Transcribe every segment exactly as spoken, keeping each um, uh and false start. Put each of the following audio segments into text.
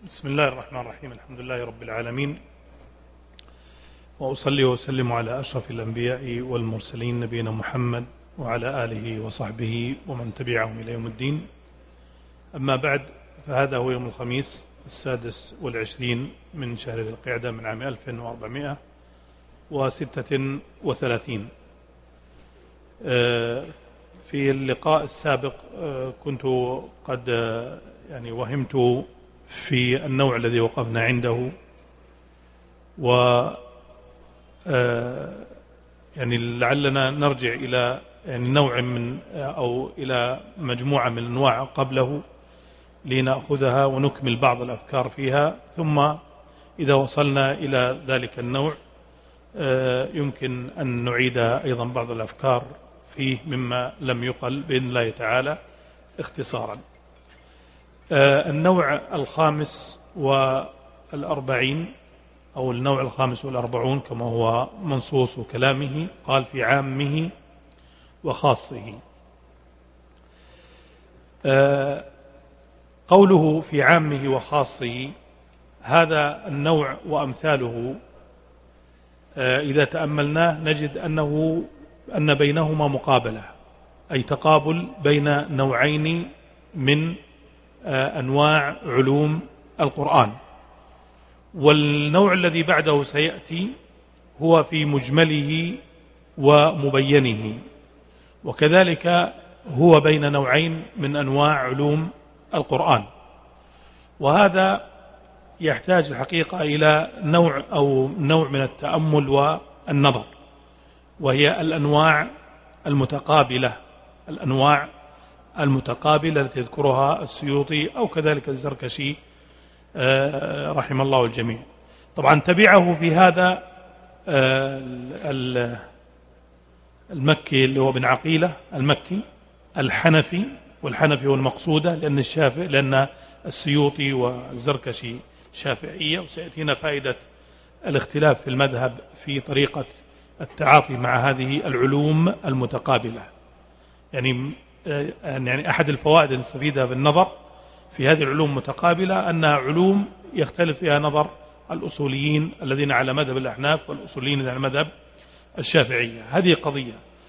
بسم الله الرحمن الرحيم. الحمد لله رب العالمين، وأصلي وسلم على أشرف الأنبياء والمرسلين نبينا محمد وعلى آله وصحبه ومن تبعهم إلى يوم الدين. أما بعد، فهذا هو يوم الخميس السادس والعشرين من شهر ذي القعدة من عام ألف وأربعمائة وستة وثلاثين. في اللقاء السابق كنت قد يعني وهمت في النوع الذي وقفنا عنده، و يعني لعلنا نرجع إلى يعني نوع من أو إلى مجموعة من الأنواع قبله لنأخذها ونكمل بعض الأفكار فيها، ثم إذا وصلنا إلى ذلك النوع يمكن أن نعيد أيضا بعض الأفكار فيه مما لم يقل بإذن الله تعالى اختصارا. النوع الخامس والأربعين أو النوع الخامس والأربعون كما هو منصوص كلامه، قال في عامه وخاصه. قوله في عامه وخاصه، هذا النوع وأمثاله إذا تأملناه نجد أنه أن بينهما مقابلة، أي تقابل بين نوعين من أنواع علوم القرآن. والنوع الذي بعده سيأتي هو في مجمله ومبينه، وكذلك هو بين نوعين من أنواع علوم القرآن. وهذا يحتاج الحقيقة إلى نوع أو نوع من التأمل والنظر، وهي الأنواع المتقابلة الأنواع المتقابلة التي يذكرها السيوطي أو كذلك الزركشي رحم الله الجميع. طبعا تبعه في هذا المكي اللي هو بن عقيلة المكي الحنفي، والحنفي هو المقصودة لأن الشافعي لأن السيوطي والزركشي شافعية، وسيأتينا فائدة الاختلاف في المذهب في طريقة التعاطي مع هذه العلوم المتقابلة. يعني يعني أحد الفوائد المستفيدة بالنظر في هذه العلوم المتقابلة أنها علوم يختلف فيها نظر الأصوليين الذين على مذهب الأحناف والأصوليين على مذهب الشافعية. هذه قضية.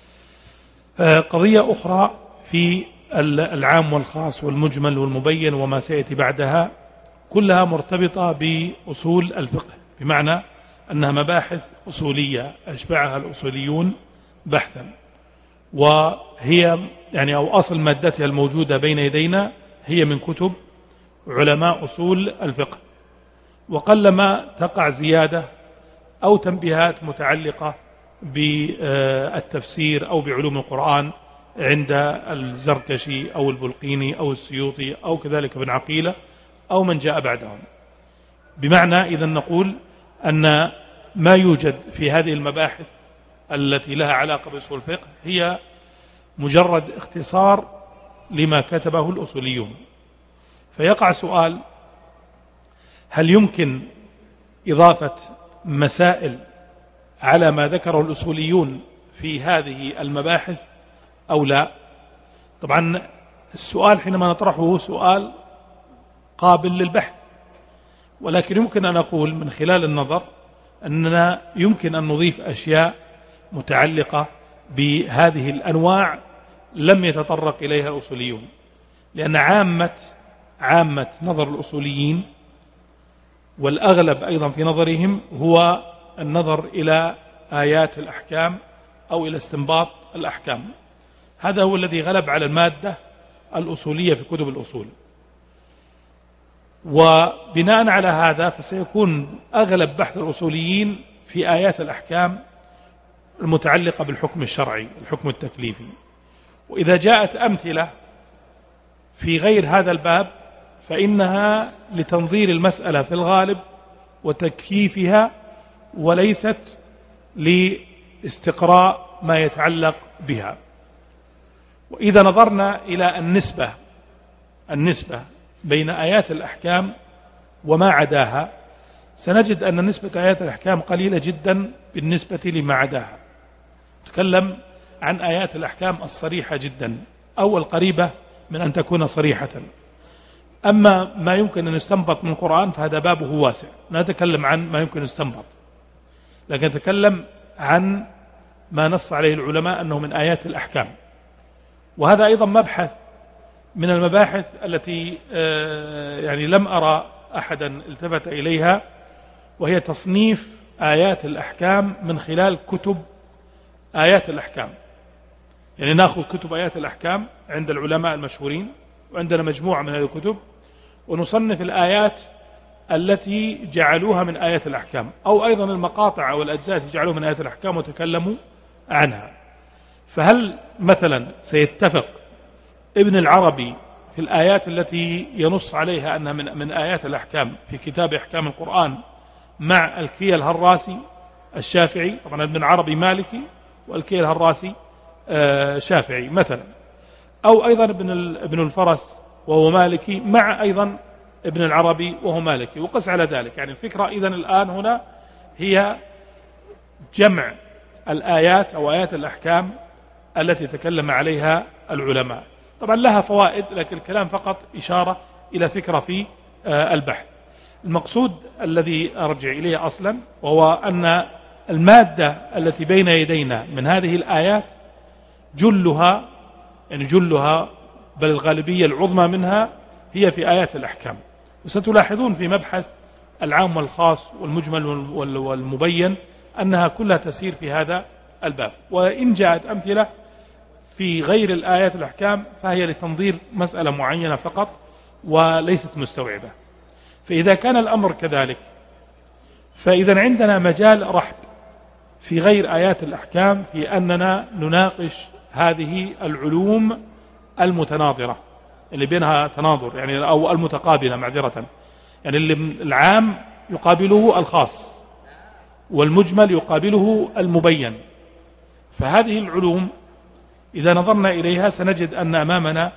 قضية أخرى في العام والخاص والمجمل والمبين وما سيأتي بعدها، كلها مرتبطة بأصول الفقه، بمعنى أنها مباحث أصولية أشبعها الأصوليون بحثا، وهي يعني أو أصل مادتها الموجودة بين يدينا هي من كتب علماء أصول الفقه، وقلما تقع زيادة أو تنبيهات متعلقة بالتفسير أو بعلوم القرآن عند الزركشي أو البلقيني أو السيوطي أو كذلك ابن عقيلة أو من جاء بعدهم. بمعنى إذا نقول أن ما يوجد في هذه المباحث التي لها علاقة بأصول الفقه هي مجرد اختصار لما كتبه الأصوليون. فيقع سؤال: هل يمكن إضافة مسائل على ما ذكره الأصوليون في هذه المباحث أو لا؟ طبعا السؤال حينما نطرحه سؤال قابل للبحث، ولكن يمكن أن أقول من خلال النظر أننا يمكن أن نضيف أشياء متعلقة بهذه الأنواع لم يتطرق إليها الأصوليون، لأن عامة عامة نظر الأصوليين والأغلب أيضا في نظرهم هو النظر إلى آيات الأحكام أو إلى استنباط الأحكام. هذا هو الذي غلب على المادة الأصولية في كتب الأصول، وبناء على هذا فسيكون أغلب بحث الأصوليين في آيات الأحكام المتعلقة بالحكم الشرعي الحكم التكليفي. وإذا جاءت أمثلة في غير هذا الباب فإنها لتنظير المسألة في الغالب وتكييفها، وليست لاستقراء ما يتعلق بها. وإذا نظرنا إلى النسبة النسبة بين آيات الأحكام وما عداها سنجد أن نسبة آيات الأحكام قليلة جدا بالنسبة لما عداها. نتكلم عن آيات الأحكام الصريحة جدا أو القريبة من أن تكون صريحة. أما ما يمكن أن يستنبط من القرآن فهذا بابه واسع، لا نتكلم عن ما يمكن أن يستنبط، لكن نتكلم عن ما نص عليه العلماء أنه من آيات الأحكام. وهذا أيضا مبحث من المباحث التي يعني لم أرى أحدا التفت إليها، وهي تصنيف آيات الأحكام من خلال كتب آيات الأحكام. يعني نأخذ كتب آيات الأحكام عند العلماء المشهورين، وعندنا مجموعة من هذه الكتب، ونصنف الآيات التي جعلوها من آيات الأحكام، أو أيضا المقاطع أو الأجزاء التي جعلوها من آيات الأحكام وتكلموا عنها. فهل مثلا سيتفق ابن العربي في الآيات التي ينص عليها أنها من, من آيات الأحكام في كتاب أحكام القرآن مع الكي الهراسي الشافعي؟ طبعا ابن العربي مالكي والكي الهراسي شافعي مثلا، أو أيضا ابن ابن الفرس وهو مالكي مع أيضا ابن العربي وهو مالكي، وقس على ذلك. يعني الفكرة إذن الآن هنا هي جمع الآيات أو آيات الأحكام التي تكلم عليها العلماء. طبعا لها فوائد، لكن الكلام فقط إشارة إلى فكرة في البحث. المقصود الذي أرجع إليه أصلا وهو أن المادة التي بين يدينا من هذه الآيات جلها يعني جلها بل الغالبية العظمى منها هي في آيات الأحكام. وستلاحظون في مبحث العام والخاص والمجمل والمبين أنها كلها تسير في هذا الباب، وإن جاءت أمثلة في غير الآيات الأحكام فهي لتنظير مسألة معينة فقط وليست مستوعبة. فإذا كان الأمر كذلك فإذا عندنا مجال رحب في غير آيات الأحكام في أننا نناقش هذه العلوم المتناظرة اللي بينها تناظر، يعني أو المتقابلة معذرة، يعني اللي العام يقابله الخاص والمجمل يقابله المبين. فهذه العلوم إذا نظرنا إليها سنجد أن أمامنا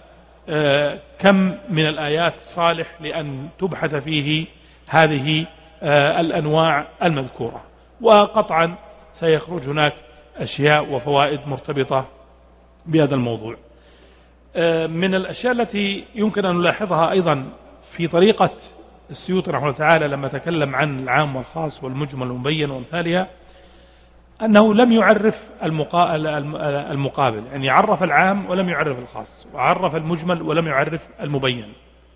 كم من الآيات صالح لأن تبحث فيه هذه الأنواع المذكورة، وقطعا سيخرج هناك أشياء وفوائد مرتبطة بهذا الموضوع. من الأشياء التي يمكن أن نلاحظها أيضا في طريقة السيوطي رحمه الله تعالى لما تكلم عن العام والخاص والمجمل والمبين وأمثالها أنه لم يعرف المقابل، يعني عرف العام ولم يعرف الخاص، وعرف المجمل ولم يعرف المبين،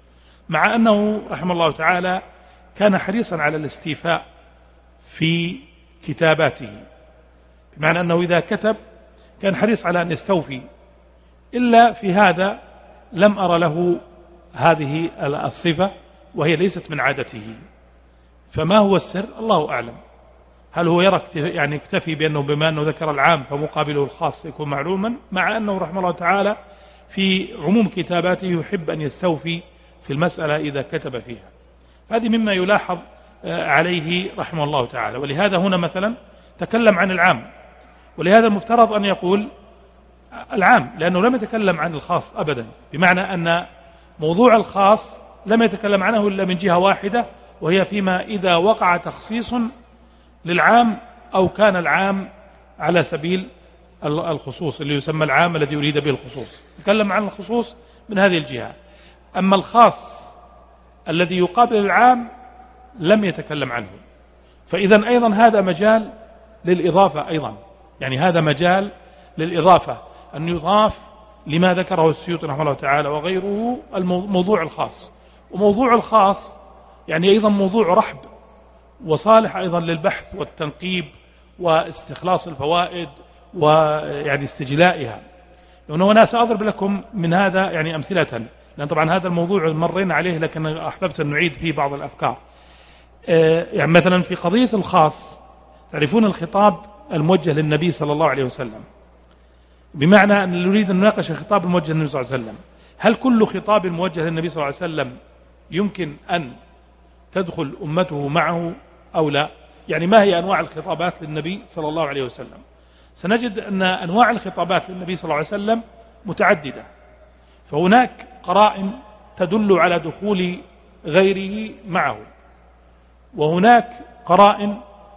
مع أنه رحمه الله تعالى كان حريصا على الاستيفاء في كتاباته، بمعنى أنه إذا كتب كان حريص على أن يستوفي، إلا في هذا لم أرى له هذه الصفة وهي ليست من عادته. فما هو السر؟ الله أعلم. هل هو يرى يعني اكتفي بأنه بما أنه ذكر العام فمقابله الخاص يكون معلوما، مع أنه رحمه الله تعالى في عموم كتاباته يحب أن يستوفي في المسألة إذا كتب فيها. هذه مما يلاحظ عليه رحمه الله تعالى. ولهذا هنا مثلا تكلم عن العام، ولهذا المفترض أن يقول العام لأنه لم يتكلم عن الخاص أبدا، بمعنى أن موضوع الخاص لم يتكلم عنه إلا من جهة واحدة، وهي فيما إذا وقع تخصيص للعام أو كان العام على سبيل الخصوص اللي يسمى العام الذي يريد به الخصوص، تكلم عن الخصوص من هذه الجهة. أما الخاص الذي يقابل العام لم يتكلم عنه. فإذا أيضا هذا مجال للإضافة، أيضا يعني هذا مجال للإضافة أن يضاف لما ذكره السيوطي رحمه الله تعالى وغيره الموضوع الخاص. وموضوع الخاص يعني أيضا موضوع رحب وصالح أيضا للبحث والتنقيب واستخلاص الفوائد ويعني استجلائها. لأنه أنا سأضرب لكم من هذا يعني أمثلة، لأن طبعا هذا الموضوع مرينا عليه لكن أحببت أن نعيد فيه بعض الأفكار. يعني مثلا في قضية الخاص تعرفون الخطاب الموجه للنبي صلى الله عليه وسلم، بمعنى أن نريد أن نناقش الخطاب الموجه للنبي صلى الله عليه وسلم، هل كل خطاب موجه للنبي صلى الله عليه وسلم يمكن أن تدخل أمته معه أو لا؟ يعني ما هي أنواع الخطابات للنبي صلى الله عليه وسلم؟ سنجد أن أنواع الخطابات للنبي صلى الله عليه وسلم متعددة، فهناك قرائن تدل على دخول غيره معه، وهناك قرائن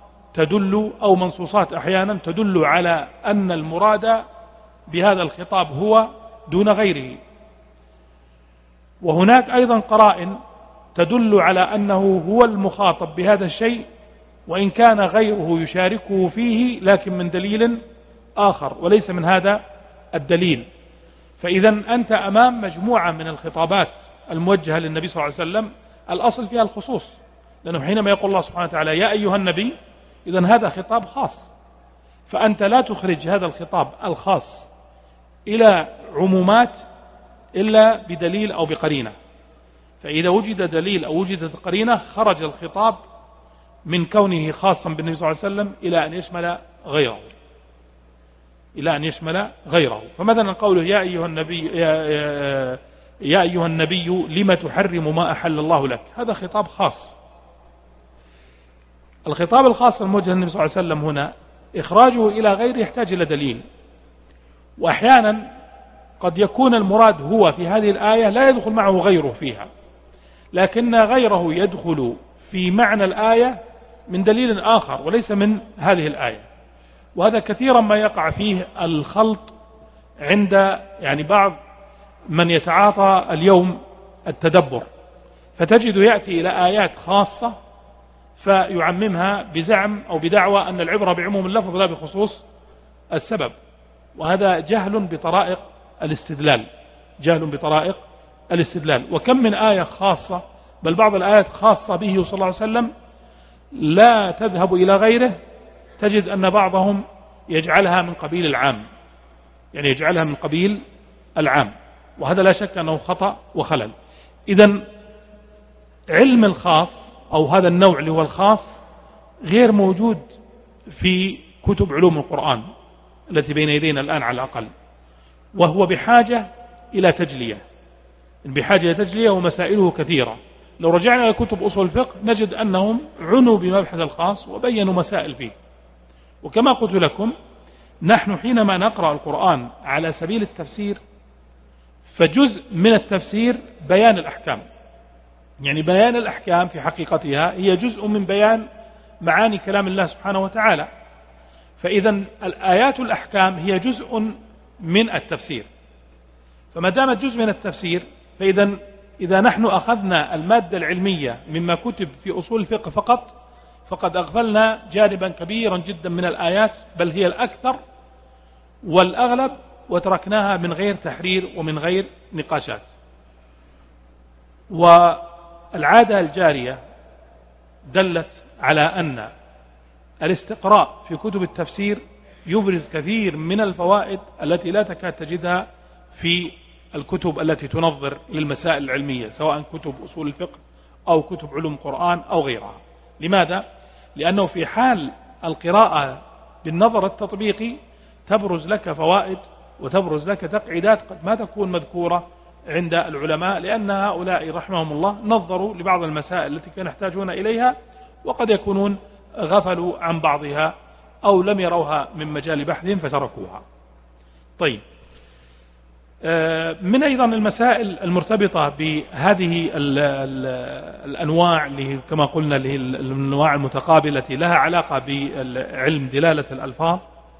تدل أو منصوصات أحيانا تدل على أن المراد بهذا الخطاب هو دون غيره. وهناك أيضا قرائن تدل على أنه هو المخاطب بهذا الشيء وإن كان غيره يشاركه فيه، لكن من دليل آخر وليس من هذا الدليل. فإذا أنت أمام مجموعة من الخطابات الموجهة للنبي صلى الله عليه وسلم الأصل فيها الخصوص، لأنه حينما يقول الله سبحانه وتعالى يا أيها النبي، إذن هذا خطاب خاص، فأنت لا تخرج هذا الخطاب الخاص إلى عمومات إلا بدليل أو بقرينة. فإذا وجد دليل أو وجدت قرينة خرج الخطاب من كونه خاصا بالنبي صلى الله عليه وسلم إلى أن يشمل غيره إلى أن يشمل غيره. فمثلا قوله يا أيها النبي يا, يا, يا أيها النبي لما تحرم ما أحل الله لك، هذا خطاب خاص. الخطاب الخاص الموجه للنبي صلى الله عليه وسلم هنا إخراجه إلى غيره يحتاج إلى دليل، وأحيانا قد يكون المراد هو في هذه الآية لا يدخل معه غيره فيها، لكن غيره يدخل في معنى الآية من دليل آخر وليس من هذه الآية. وهذا كثيرا ما يقع فيه الخلط عند يعني بعض من يتعاطى اليوم التدبر، فتجد يأتي إلى آيات خاصة فيعممها بزعم أو بدعوى أن العبرة بعموم اللفظ لا بخصوص السبب، وهذا جهل بطرائق الاستدلال جهل بطرائق الاستدلال. وكم من آية خاصة، بل بعض الآيات خاصة به صلى الله عليه وسلم لا تذهب إلى غيره، تجد أن بعضهم يجعلها من قبيل العام، يعني يجعلها من قبيل العام، وهذا لا شك أنه خطأ وخلل. إذن علم الخاص أو هذا النوع اللي هو الخاص غير موجود في كتب علوم القرآن التي بين يدينا الآن على الأقل، وهو بحاجة إلى تجلية بحاجة إلى تجلية ومسائله كثيرة. لو رجعنا إلى كتب أصول الفقه نجد أنهم عنوا بمبحث الخاص وبينوا مسائل فيه. وكما قلت لكم نحن حينما نقرأ القرآن على سبيل التفسير فجزء من التفسير بيان الأحكام، يعني بيان الأحكام في حقيقتها هي جزء من بيان معاني كلام الله سبحانه وتعالى. فإذا الآيات الأحكام هي جزء من التفسير، فما دامت جزء من التفسير فإذا إذا نحن أخذنا المادة العلمية مما كتب في أصول الفقه فقط فقد أغفلنا جانبا كبيرا جدا من الآيات، بل هي الأكثر والأغلب، وتركناها من غير تحرير ومن غير نقاشات. والعادة الجارية دلت على أن الاستقراء في كتب التفسير يبرز كثير من الفوائد التي لا تكاد تجدها في الكتب التي تنظر للمسائل العلمية، سواء كتب أصول الفقه أو كتب علوم القرآن أو غيرها. لماذا؟ لأنه في حال القراءة بالنظر التطبيقي تبرز لك فوائد وتبرز لك تقعيدات قد ما تكون مذكورة عند العلماء، لأن هؤلاء رحمهم الله نظروا لبعض المسائل التي كانوا يحتاجون إليها وقد يكونون غفلوا عن بعضها أو لم يروها من مجال بحثهم فتركوها. طيب، من أيضا المسائل المرتبطة بهذه ال ال الأنواع اللي كما قلنا اللي هي الأنواع المتقابلة التي لها علاقة بعلم دلالة الألفاظ،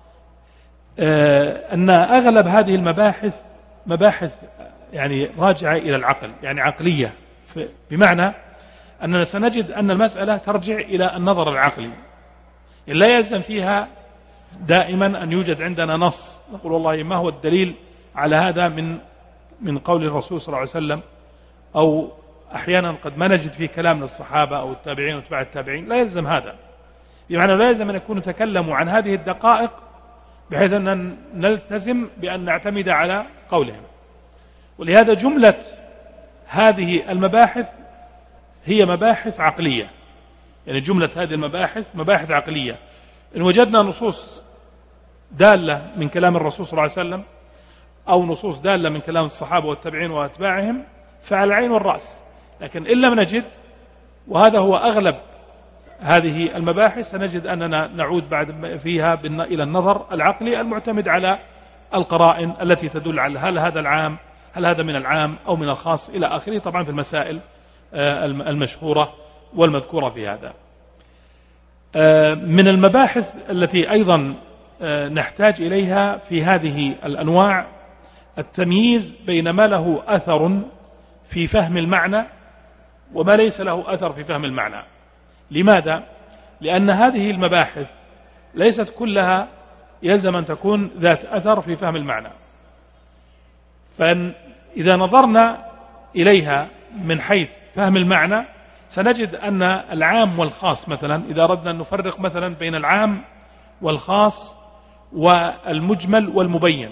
أن أغلب هذه المباحث مباحث يعني راجعة إلى العقل، يعني عقلية، بمعنى أننا سنجد أن المسألة ترجع إلى النظر العقلي، لا يلزم فيها دائما أن يوجد عندنا نص نقول والله ما هو الدليل على هذا من من قول الرسول صلى الله عليه وسلم، أو أحيانا قد ما نجد فيه كلام للصحابة أو التابعين وتبع التابعين، لا يلزم هذا، بمعنى لا يلزم أن يكونوا تكلموا عن هذه الدقائق بحيث أن نلتزم بأن نعتمد على قولهم. ولهذا جملة هذه المباحث هي مباحث عقلية، يعني جملة هذه المباحث مباحث عقلية. إن وجدنا نصوص دالة من كلام الرسول صلى الله عليه وسلم أو نصوص دالة من كلام الصحابة والتابعين وأتباعهم فعلى العين والرأس، لكن إن لم نجد، وهذا هو أغلب هذه المباحث، سنجد أننا نعود بعد فيها إلى النظر العقلي المعتمد على القرائن التي تدل على هل هذا العام هل هذا من العام أو من الخاص إلى آخره، طبعا في المسائل المشهورة والمذكورة في هذا. من المباحث التي أيضا نحتاج إليها في هذه الأنواع التمييز بين ما له أثر في فهم المعنى وما ليس له أثر في فهم المعنى. لماذا؟ لأن هذه المباحث ليست كلها يلزم أن تكون ذات أثر في فهم المعنى. فإذا نظرنا إليها من حيث فهم المعنى سنجد أن العام والخاص مثلا، إذا أردنا أن نفرق مثلا بين العام والخاص والمجمل والمبين،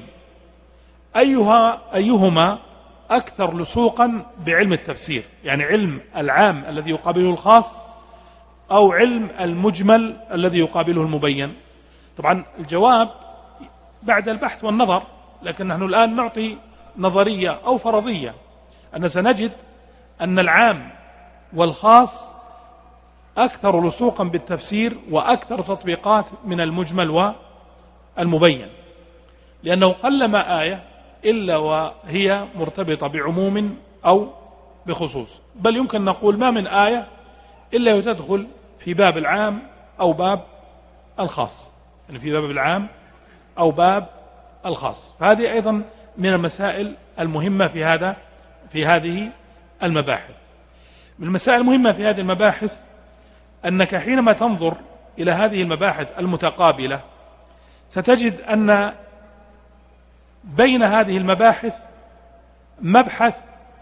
أيها أيهما أكثر لصوقا بعلم التفسير؟ يعني علم العام الذي يقابله الخاص أو علم المجمل الذي يقابله المبين؟ طبعا الجواب بعد البحث والنظر، لكن نحن الآن نعطي نظرية أو فرضية أن سنجد أن العام والخاص أكثر لصوقا بالتفسير وأكثر تطبيقات من المجمل والمبين، لأنه قلما آية إلا وهي مرتبطة بعموم أو بخصوص، بل يمكن نقول ما من آية إلا وتدخل في باب العام أو باب الخاص، يعني في باب العام أو باب الخاص. فهذه أيضا من المسائل المهمة في هذا في هذه المباحث. من المسائل المهمة في هذه المباحث أنك حينما تنظر إلى هذه المباحث المتقابلة ستجد أن بين هذه المباحث مبحث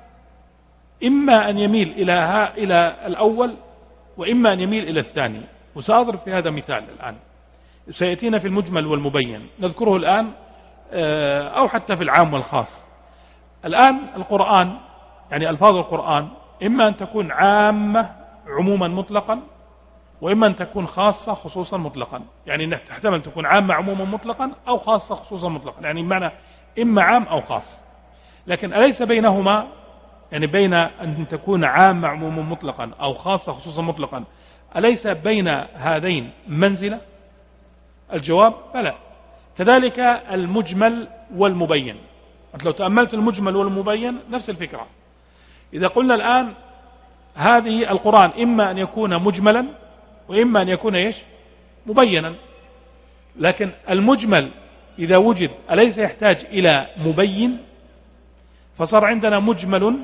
إما أن يميل إلى ها إلى الأول وإما أن يميل إلى الثاني. وسأضرب في هذا مثال الآن سيأتينا في المجمل والمبين، نذكره الآن أو حتى في العام والخاص. الآن القرآن، يعني ألفاظ القرآن إما أن تكون عامة عموما مطلقا، وإما أن تكون خاصة خصوصا مطلقا. يعني تحتمل تكون عامة عموما مطلقا أو خاصة خصوصا مطلقا، يعني بمعنى إما عام أو خاص. لكن أليس بينهما، يعني بين أن تكون عامة عموما مطلقا أو خاصة خصوصا مطلقا، أليس بين هذين منزلة؟ الجواب بلى. كذلك المجمل والمبين، لو تأملت المجمل والمبين نفس الفكرة. إذا قلنا الآن هذه القرآن إما أن يكون مجملا وإما أن يكون إيش؟ مبينا. لكن المجمل إذا وجد أليس يحتاج إلى مبين؟ فصار عندنا مجمل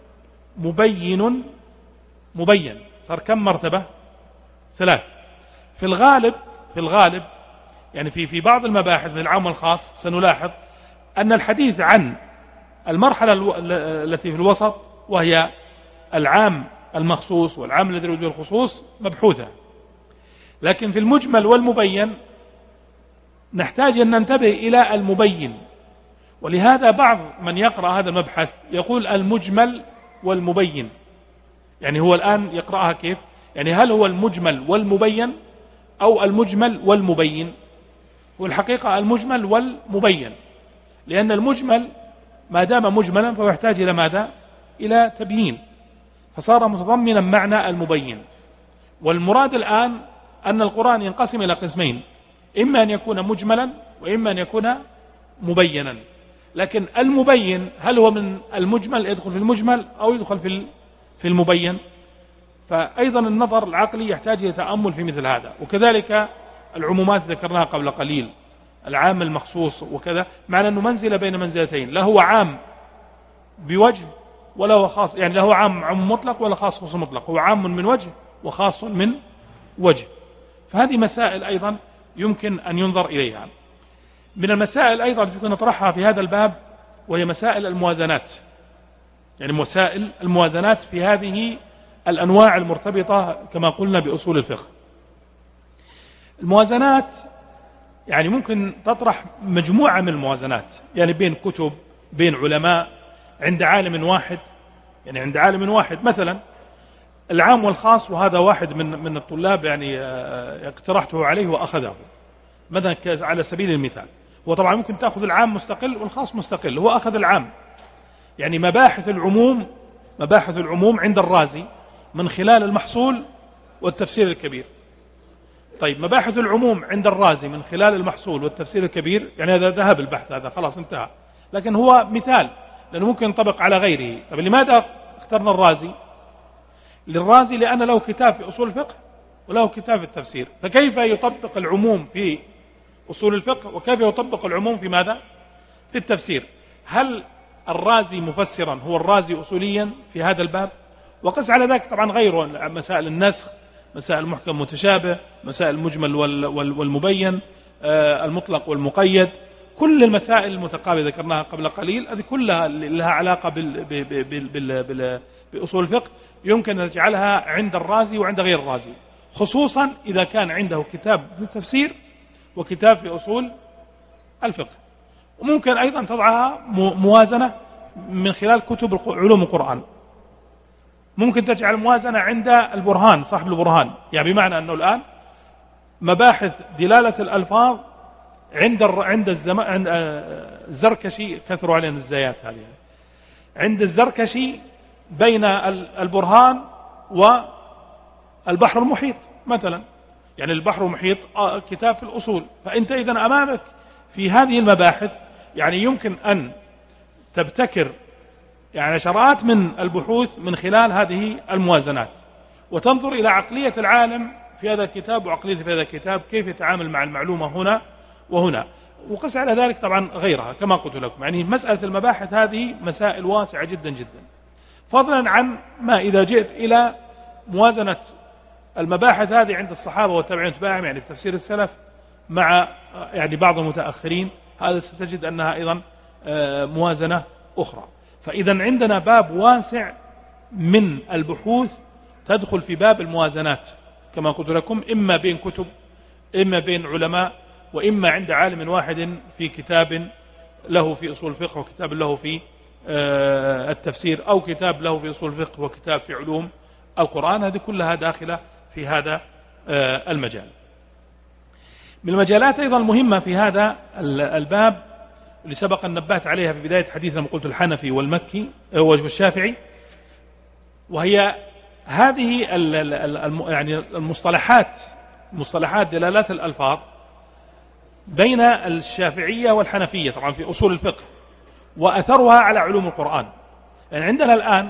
مبين مبين، صار كم مرتبة؟ ثلاث. في الغالب في الغالب يعني في في بعض المباحث من العام والخاص سنلاحظ أن الحديث عن المرحلة التي في الوسط وهي العام المخصوص والعام الذي يريد الخصوص مبحوثة. لكن في المجمل والمبين نحتاج أن ننتبه إلى المبين، ولهذا بعض من يقرأ هذا المبحث يقول المجمل والمبين. يعني هو الآن يقرأها كيف؟ يعني هل هو المجمل والمبين أو المجمل والمبين؟ والحقيقة المجمل والمبين، لأن المجمل ما دام مجملا فهو يحتاج إلى ماذا؟ إلى تبيين، فصار متضمنا معنى المبين. والمراد الآن أن القرآن ينقسم إلى قسمين، إما أن يكون مجملا وإما أن يكون مبينا. لكن المبين هل هو من المجمل يدخل في المجمل أو يدخل في في المبين؟ فأيضا النظر العقلي يحتاج إلى تأمل في مثل هذا. وكذلك العمومات ذكرناها قبل قليل، العام المخصوص وكذا، معنى أنه منزلة بين منزلتين، لا هو عام بوجه ولا هو خاص، يعني لا هو عام عام مطلق ولا خاص خصوص مطلق، هو عام من وجه وخاص من وجه. فهذه مسائل أيضا يمكن أن ينظر إليها. من المسائل أيضا يمكن نطرحها في هذا الباب وهي مسائل الموازنات، يعني مسائل الموازنات في هذه الأنواع المرتبطة كما قلنا بأصول الفقه. الموازنات يعني ممكن تطرح مجموعة من الموازنات، يعني بين كتب، بين علماء، عند عالم واحد، يعني عند عالم واحد مثلا العام والخاص. وهذا واحد من من الطلاب يعني اقترحته عليه وأخذه مثلا على سبيل المثال. وطبعا ممكن تأخذ العام مستقل والخاص مستقل، هو أخذ العام. يعني مباحث العموم مباحث العموم عند الرازي من خلال المحصول والتفسير الكبير. طيب مباحث العموم عند الرازي من خلال المحصول والتفسير الكبير، يعني هذا ذهب البحث، هذا خلاص انتهى، لكن هو مثال لأنه ممكن ينطبق على غيره. طيب لماذا اخترنا الرازي؟ للرازي لأن له كتاب في أصول الفقه وله كتاب في التفسير، فكيف يطبق العموم في أصول الفقه وكيف يطبق العموم في ماذا؟ في التفسير. هل الرازي مفسرا هو الرازي أصوليا في هذا الباب، وقس على ذلك طبعا غيره، مسائل النسخ، مسائل المحكم متشابه، مسائل المجمل والمبين، المطلق والمقيد، كل المسائل المتقابلة ذكرناها قبل قليل، هذه كلها لها علاقة بأصول الفقه يمكن أن نجعلها عند الرازي وعند غير الرازي، خصوصا إذا كان عنده كتاب في التفسير وكتاب في أصول الفقه. وممكن أيضا تضعها موازنة من خلال كتب علوم القرآن، ممكن تجعل موازنة عند البرهان، صاحب البرهان، يعني بمعنى أنه الآن مباحث دلالة الألفاظ عند عند الزمان عند الزركشي، كثروا علينا الزيات هذه، عند الزركشي بين البرهان والبحر المحيط مثلا، يعني البحر المحيط كتاب في الأصول، فأنت إذا أمامك في هذه المباحث يعني يمكن أن تبتكر يعني عشرات من البحوث من خلال هذه الموازنات، وتنظر إلى عقلية العالم في هذا الكتاب وعقلية في هذا الكتاب، كيف يتعامل مع المعلومة هنا وهنا، وقس على ذلك طبعا غيرها كما قلت لكم. يعني مسألة المباحث هذه مسائل واسعة جدا جدا، فضلا عن ما إذا جئت إلى موازنة المباحث هذه عند الصحابة والتابعين تبعهم، يعني في تفسير السلف مع يعني بعض المتأخرين، هذا ستجد أنها أيضا موازنة أخرى. فإذا عندنا باب واسع من البحوث تدخل في باب الموازنات كما قلت لكم، إما بين كتب، إما بين علماء، وإما عند عالم واحد في كتاب له في أصول الفقه وكتاب له في التفسير، أو كتاب له في أصول الفقه وكتاب في علوم القرآن. هذه كلها داخلة في هذا المجال. من المجالات أيضا المهمة في هذا الباب اللي سبق أن نبهت عليها في بداية حديثنا، لما قلت الحنفي والمكي والشافعي، وهي هذه يعني المصطلحات، مصطلحات دلالات الألفاظ بين الشافعية والحنفية طبعا في أصول الفقه، وأثرها على علوم القرآن. يعني عندنا الآن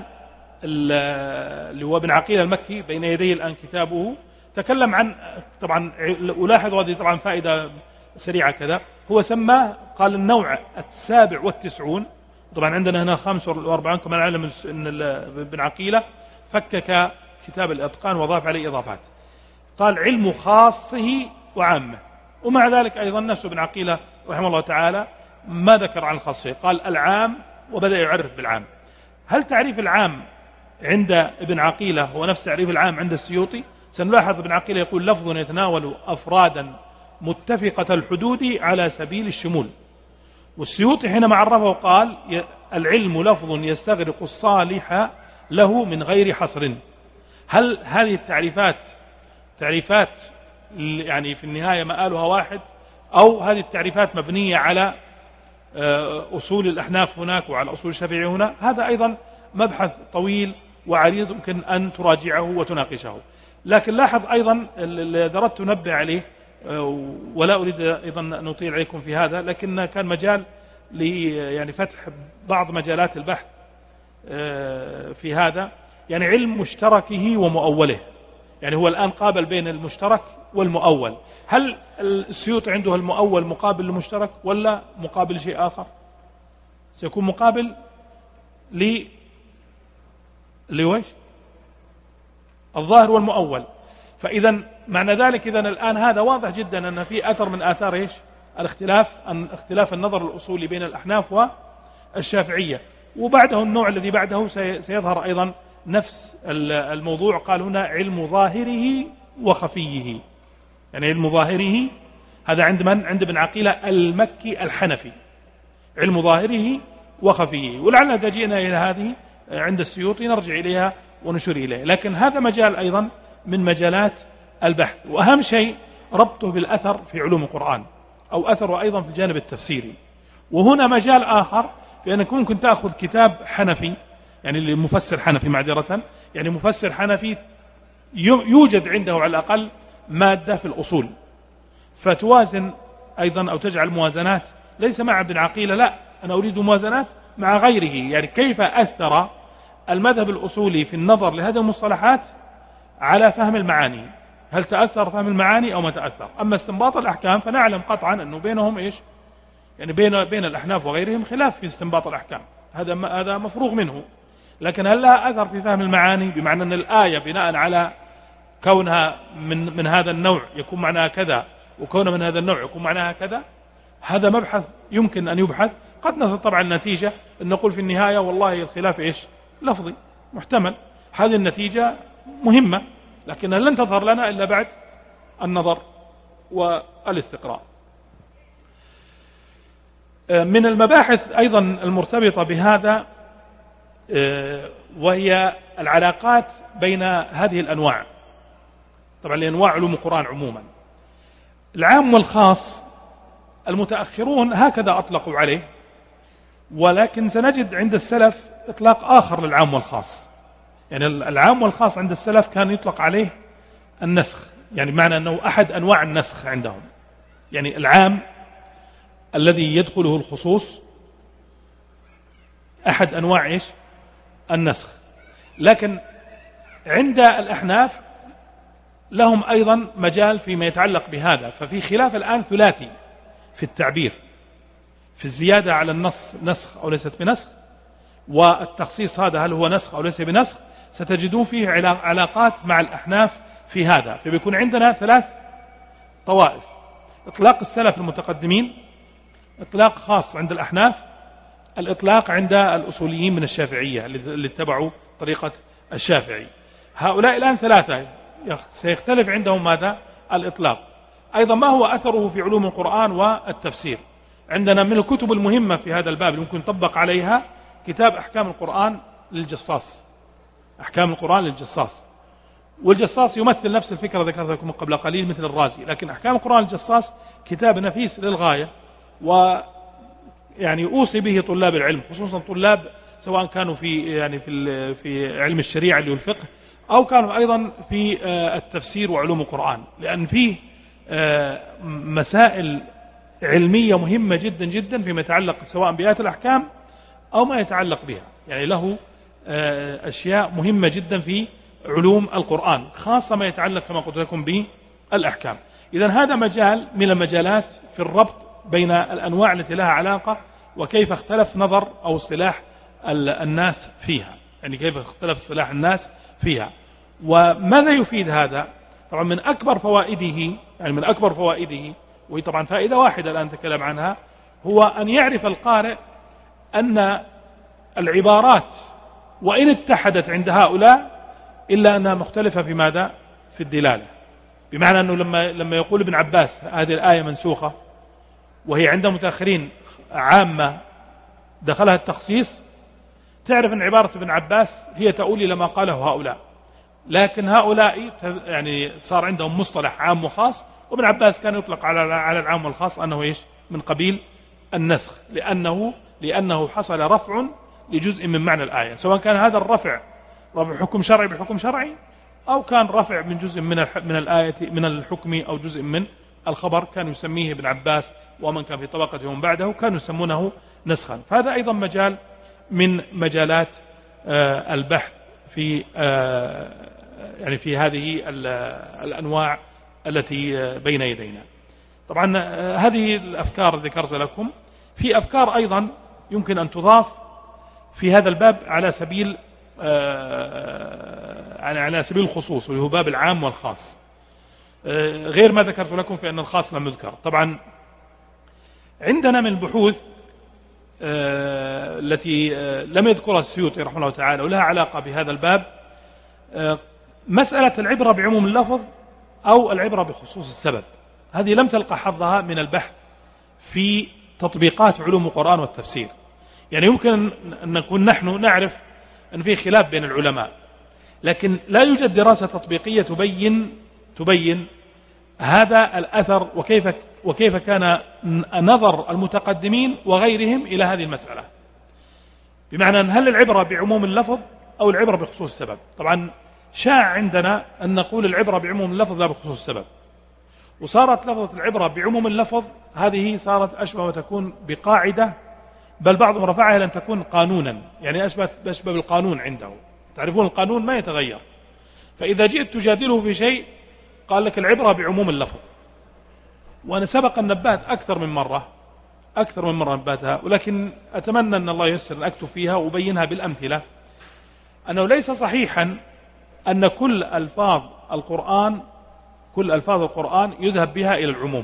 اللي هو ابن عقيل المكي بين يديه الآن كتابه، تكلم عن طبعا، ألاحظ هذه طبعا فائدة سريعة كذا، هو سماه قال النوع السابع والتسعون، طبعا عندنا هنا خمس واربعين كما نعلم ان ابن عقيلة فكك كتاب الإتقان وضاف عليه إضافات، قال علم خاصه وعامه. ومع ذلك أيضا نفس ابن عقيلة رحمه الله تعالى ما ذكر عن الخاصية، قال العام وبدأ يعرف بالعام. هل تعريف العام عند ابن عقيلة هو نفس تعريف العام عند السيوطي؟ سنلاحظ ابن عقيلة يقول لفظ يتناول أفرادا متفقة الحدود على سبيل الشمول، والسيوطي حينما عرفه قال العلم لفظ يستغرق الصالح له من غير حصر. هل هذه التعريفات تعريفات يعني في النهاية مآلها واحد، أو هذه التعريفات مبنية على أصول الأحناف هناك وعلى أصول الشافعي هنا؟ هذا أيضا مبحث طويل وعريض يمكن أن تراجعه وتناقشه. لكن لاحظ أيضا الذي أردت أنبه عليه، ولا أريد أيضا أن نطيل عليكم في هذا، لكن كان مجال لي يعني فتح بعض مجالات البحث في هذا، يعني علم مشتركه ومؤوله. يعني هو الآن قابل بين المشترك والمؤول. هل السيوطي عنده المؤول مقابل للمشترك ولا مقابل شيء آخر؟ سيكون مقابل ل لويش الظاهر والمؤول. فإذا معنى ذلك إذن الآن هذا واضح جدا أن في أثر من آثار إيش الاختلاف، أن اختلاف النظر الأصولي بين الأحناف والشافعية. وبعده النوع الذي بعده سيظهر أيضا نفس الموضوع، قال هنا علم ظاهره وخفيه. يعني علم ظاهره هذا عند من؟ عند ابن عقيلة المكي الحنفي، علم ظاهره وخفيه. ولعلنا إذا جئنا إلى هذه عند السيوطي نرجع إليها ونشير إليه. لكن هذا مجال أيضا من مجالات البحث، وأهم شيء ربطه بالأثر في علوم القرآن، أو أثره أيضا في الجانب التفسيري. وهنا مجال آخر، لأنك ممكن تأخذ كتاب حنفي، يعني المفسر حنفي معذرة، يعني مفسر حنفي يوجد عنده على الأقل مادة في الأصول، فتوازن أيضا أو تجعل موازنات ليس مع ابن عقيلة، لا أنا أريد موازنات مع غيره. يعني كيف أثر المذهب الأصولي في النظر لهذه المصطلحات على فهم المعاني، هل تأثر فهم المعاني أو ما تأثر؟ أما استنباط الأحكام فنعلم قطعا أنه بينهم إيش، يعني بين بين الأحناف وغيرهم خلاف في استنباط الأحكام، هذا هذا مفروغ منه. لكن هل لها أثر في فهم المعاني، بمعنى أن الآية بناء على كونها من من هذا النوع يكون معناها كذا، وكونها من هذا النوع يكون معناها كذا؟ هذا مبحث يمكن أن يبحث. قد نصل طبعا النتيجة أن نقول في النهاية والله الخلاف إيش لفظي محتمل. هذه النتيجة مهمة، لكنها لن تظهر لنا إلا بعد النظر والاستقراء. من المباحث أيضا المرتبطة بهذا وهي العلاقات بين هذه الأنواع. طبعا لأنواع علوم القرآن عموما، العام والخاص، المتأخرون هكذا أطلقوا عليه، ولكن سنجد عند السلف إطلاق آخر للعام والخاص. يعني العام والخاص عند السلف كان يطلق عليه النسخ، يعني معنى أنه أحد أنواع النسخ عندهم. يعني العام الذي يدخله الخصوص أحد أنواع إيش النسخ. لكن عند الأحناف لهم أيضا مجال فيما يتعلق بهذا، ففي خلاف الآن ثلاثي في التعبير، في الزيادة على النص نسخ أو ليست بنسخ، والتخصيص هذا هل هو نسخ أو ليس بنسخ. ستجدون فيه علاقات مع الأحناف في هذا. فبيكون عندنا ثلاث طوائف: إطلاق السلف المتقدمين، إطلاق خاص عند الأحناف، الإطلاق عند الأصوليين من الشافعية اللي اتبعوا طريقة الشافعي. هؤلاء الآن ثلاثة سيختلف عندهم ماذا الإطلاق. أيضا ما هو أثره في علوم القرآن والتفسير. عندنا من الكتب المهمة في هذا الباب اللي ممكن نطبق عليها كتاب أحكام القرآن للجصاص. أحكام القرآن للجصاص، والجصاص يمثل نفس الفكرة ذكرتها لكم قبل قليل مثل الرازي، لكن أحكام القرآن للجصاص كتاب نفيس للغاية، ويعني أوصي به طلاب العلم، خصوصا طلاب سواء كانوا في يعني في في علم الشريعة اللي هو الفقه، أو كانوا أيضا في التفسير وعلوم القرآن، لأن فيه مسائل علمية مهمة جدا جدا فيما يتعلق سواء بآيات الأحكام أو ما يتعلق بها. يعني له أشياء مهمة جدا في علوم القرآن، خاصة ما يتعلق كما قلت لكم بالأحكام. إذن هذا مجال من المجالات في الربط بين الأنواع التي لها علاقة، وكيف اختلف نظر أو اصطلاح الناس فيها، يعني كيف اختلف اصطلاح الناس فيها. وماذا يفيد هذا؟ طبعا من أكبر فوائده، يعني من أكبر فوائده، وهي طبعا فائدة واحدة الآن نتكلم عنها، هو أن يعرف القارئ أن العبارات وإن اتحدت عند هؤلاء إلا أنها مختلفة في ماذا؟ في الدلالة. بمعنى أنه لما لما يقول ابن عباس هذه الآية منسوخة، وهي عند متأخرين عامة دخلها التخصيص، تعرف أن عبارة ابن عباس هي تؤول إلى ما قاله هؤلاء، لكن هؤلاء يعني صار عندهم مصطلح عام وخاص، وابن عباس كان يطلق على على العام والخاص أنه إيش؟ من قبيل النسخ، لأنه لأنه حصل رفع لجزء من معنى الآية، سواء كان هذا الرفع رفع حكم شرعي بحكم شرعي، أو كان رفع من جزء من من الآية من الحكم أو جزء من الخبر، كان يسميه ابن عباس ومن كان في طبقته من بعده كانوا يسمونه نسخا. فهذا أيضا مجال من مجالات البحث في يعني في هذه الأنواع التي بين يدينا. طبعا هذه الأفكار ذكرت لكم. في أفكار أيضا يمكن أن تضاف في هذا الباب على سبيل على سبيل الخصوص، وهو باب العام والخاص، غير ما ذكرت لكم في أن الخاص لم يذكر. طبعا عندنا من البحوث التي لم يذكرها السيوطي رحمه الله تعالى ولها علاقة بهذا الباب مسألة العبرة بعموم اللفظ أو العبرة بخصوص السبب. هذه لم تلقى حظها من البحث في تطبيقات علوم القرآن والتفسير. يعني يمكن أن نكون نحن نعرف أن في خلاف بين العلماء، لكن لا يوجد دراسة تطبيقية تبين تبين هذا الأثر وكيف وكيف كان نظر المتقدمين وغيرهم إلى هذه المسألة. بمعنى أن هل العبرة بعموم اللفظ أو العبرة بخصوص السبب؟ طبعا شاع عندنا أن نقول العبرة بعموم اللفظ لا بخصوص السبب، وصارت لفظة العبرة بعموم اللفظ هذه صارت أشبه وتكون بقاعدة، بل بعضهم رفعها لأن تكون قانونا، يعني أشبه أشبه بالقانون عنده. تعرفون القانون ما يتغير، فإذا جئت تجادله في شيء قال لك العبرة بعموم اللفظ. وأنا سبق أن نبهت أكثر من مرة أكثر من مرة نباتها، ولكن أتمنى أن الله ييسر أن أكتب فيها وأبينها بالأمثلة، أنه ليس صحيحا أن كل ألفاظ القرآن كل ألفاظ القرآن يذهب بها إلى العموم،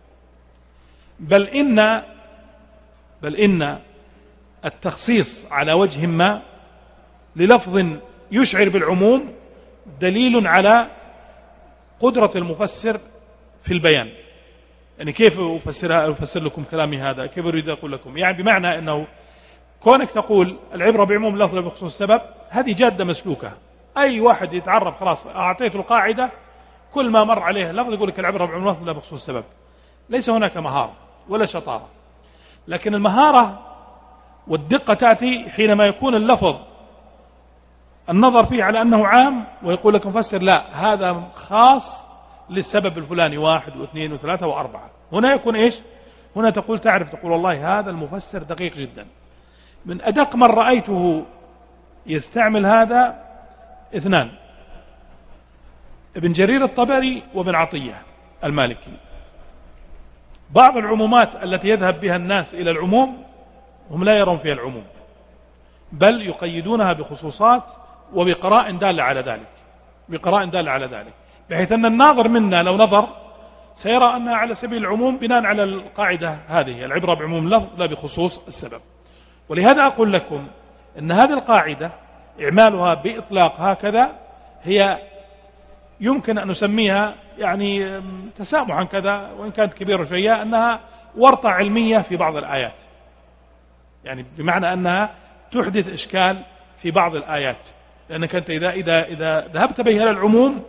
بل إن بل إن التخصيص على وجه ما للفظ يشعر بالعموم دليل على قدرة المفسر في البيان. يعني كيف أفسرها أفسر لكم كلامي هذا؟ كيف أريد أقول لكم؟ يعني بمعنى أنه كونك تقول العبرة بعموم اللفظ بخصوص السبب، هذه جادة مسلوكة. أي واحد يتعرف خلاص أعطيته القاعدة، كل ما مر عليه لفظ يقول لك العبرة بعموم اللفظ بخصوص السبب. ليس هناك مهارة ولا شطارة، لكن المهارة والدقة تأتي حينما يكون اللفظ النظر فيه على أنه عام ويقول لك مفسر لا هذا خاص للسبب الفلاني، واحد واثنين وثلاثة وأربعة. هنا يكون إيش؟ هنا تقول تعرف تقول والله هذا المفسر دقيق جدا. من أدق من رأيته يستعمل هذا اثنان، ابن جرير الطبري وابن عطية المالكي. بعض العمومات التي يذهب بها الناس إلى العموم هم لا يرون فيها العموم، بل يقيدونها بخصوصات وبقراء دالة على ذلك بقراء دالة على ذلك بحيث أن الناظر منا لو نظر سيرى أنها على سبيل العموم بناء على القاعدة هذه، العبرة بعموم اللفظ لا بخصوص السبب. ولهذا أقول لكم أن هذه القاعدة إعمالها بإطلاق هكذا هي يمكن أن نسميها يعني تسامحا كذا وإن كانت كبيرة شوية، أنها ورطة علمية في بعض الآيات، يعني بمعنى أنها تحدث إشكال في بعض الآيات، لأنك أنت إذا, إذا, إذا ذهبت بها إلى العموم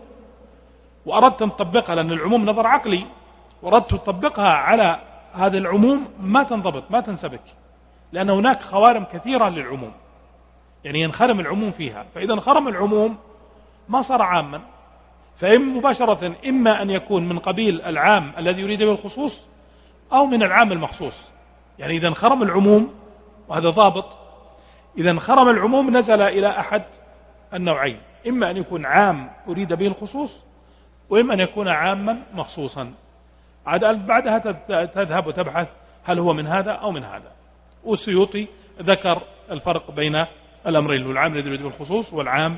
وأردت أن تطبقها، لأن العموم نظر عقلي، وأردت تطبقها على هذا العموم ما تنضبط ما تنسبك، لأن هناك خوارم كثيرة للعموم، يعني ينخرم العموم فيها. فإذا انخرم العموم ما صار عاما، فإما مباشرة إما أن يكون من قبيل العام الذي يريد به الخصوص أو من العام المخصوص. يعني إذا انخرم العموم، وهذا ضابط، إذا انخرم العموم نزل إلى أحد النوعين، إما أن يكون عام أريد به الخصوص، وإما أن يكون عاما مخصوصا. عاد بعدها تذهب وتبحث هل هو من هذا أو من هذا. والسيوطي ذكر الفرق بين الأمرين، العام الذي يريد به الخصوص والعام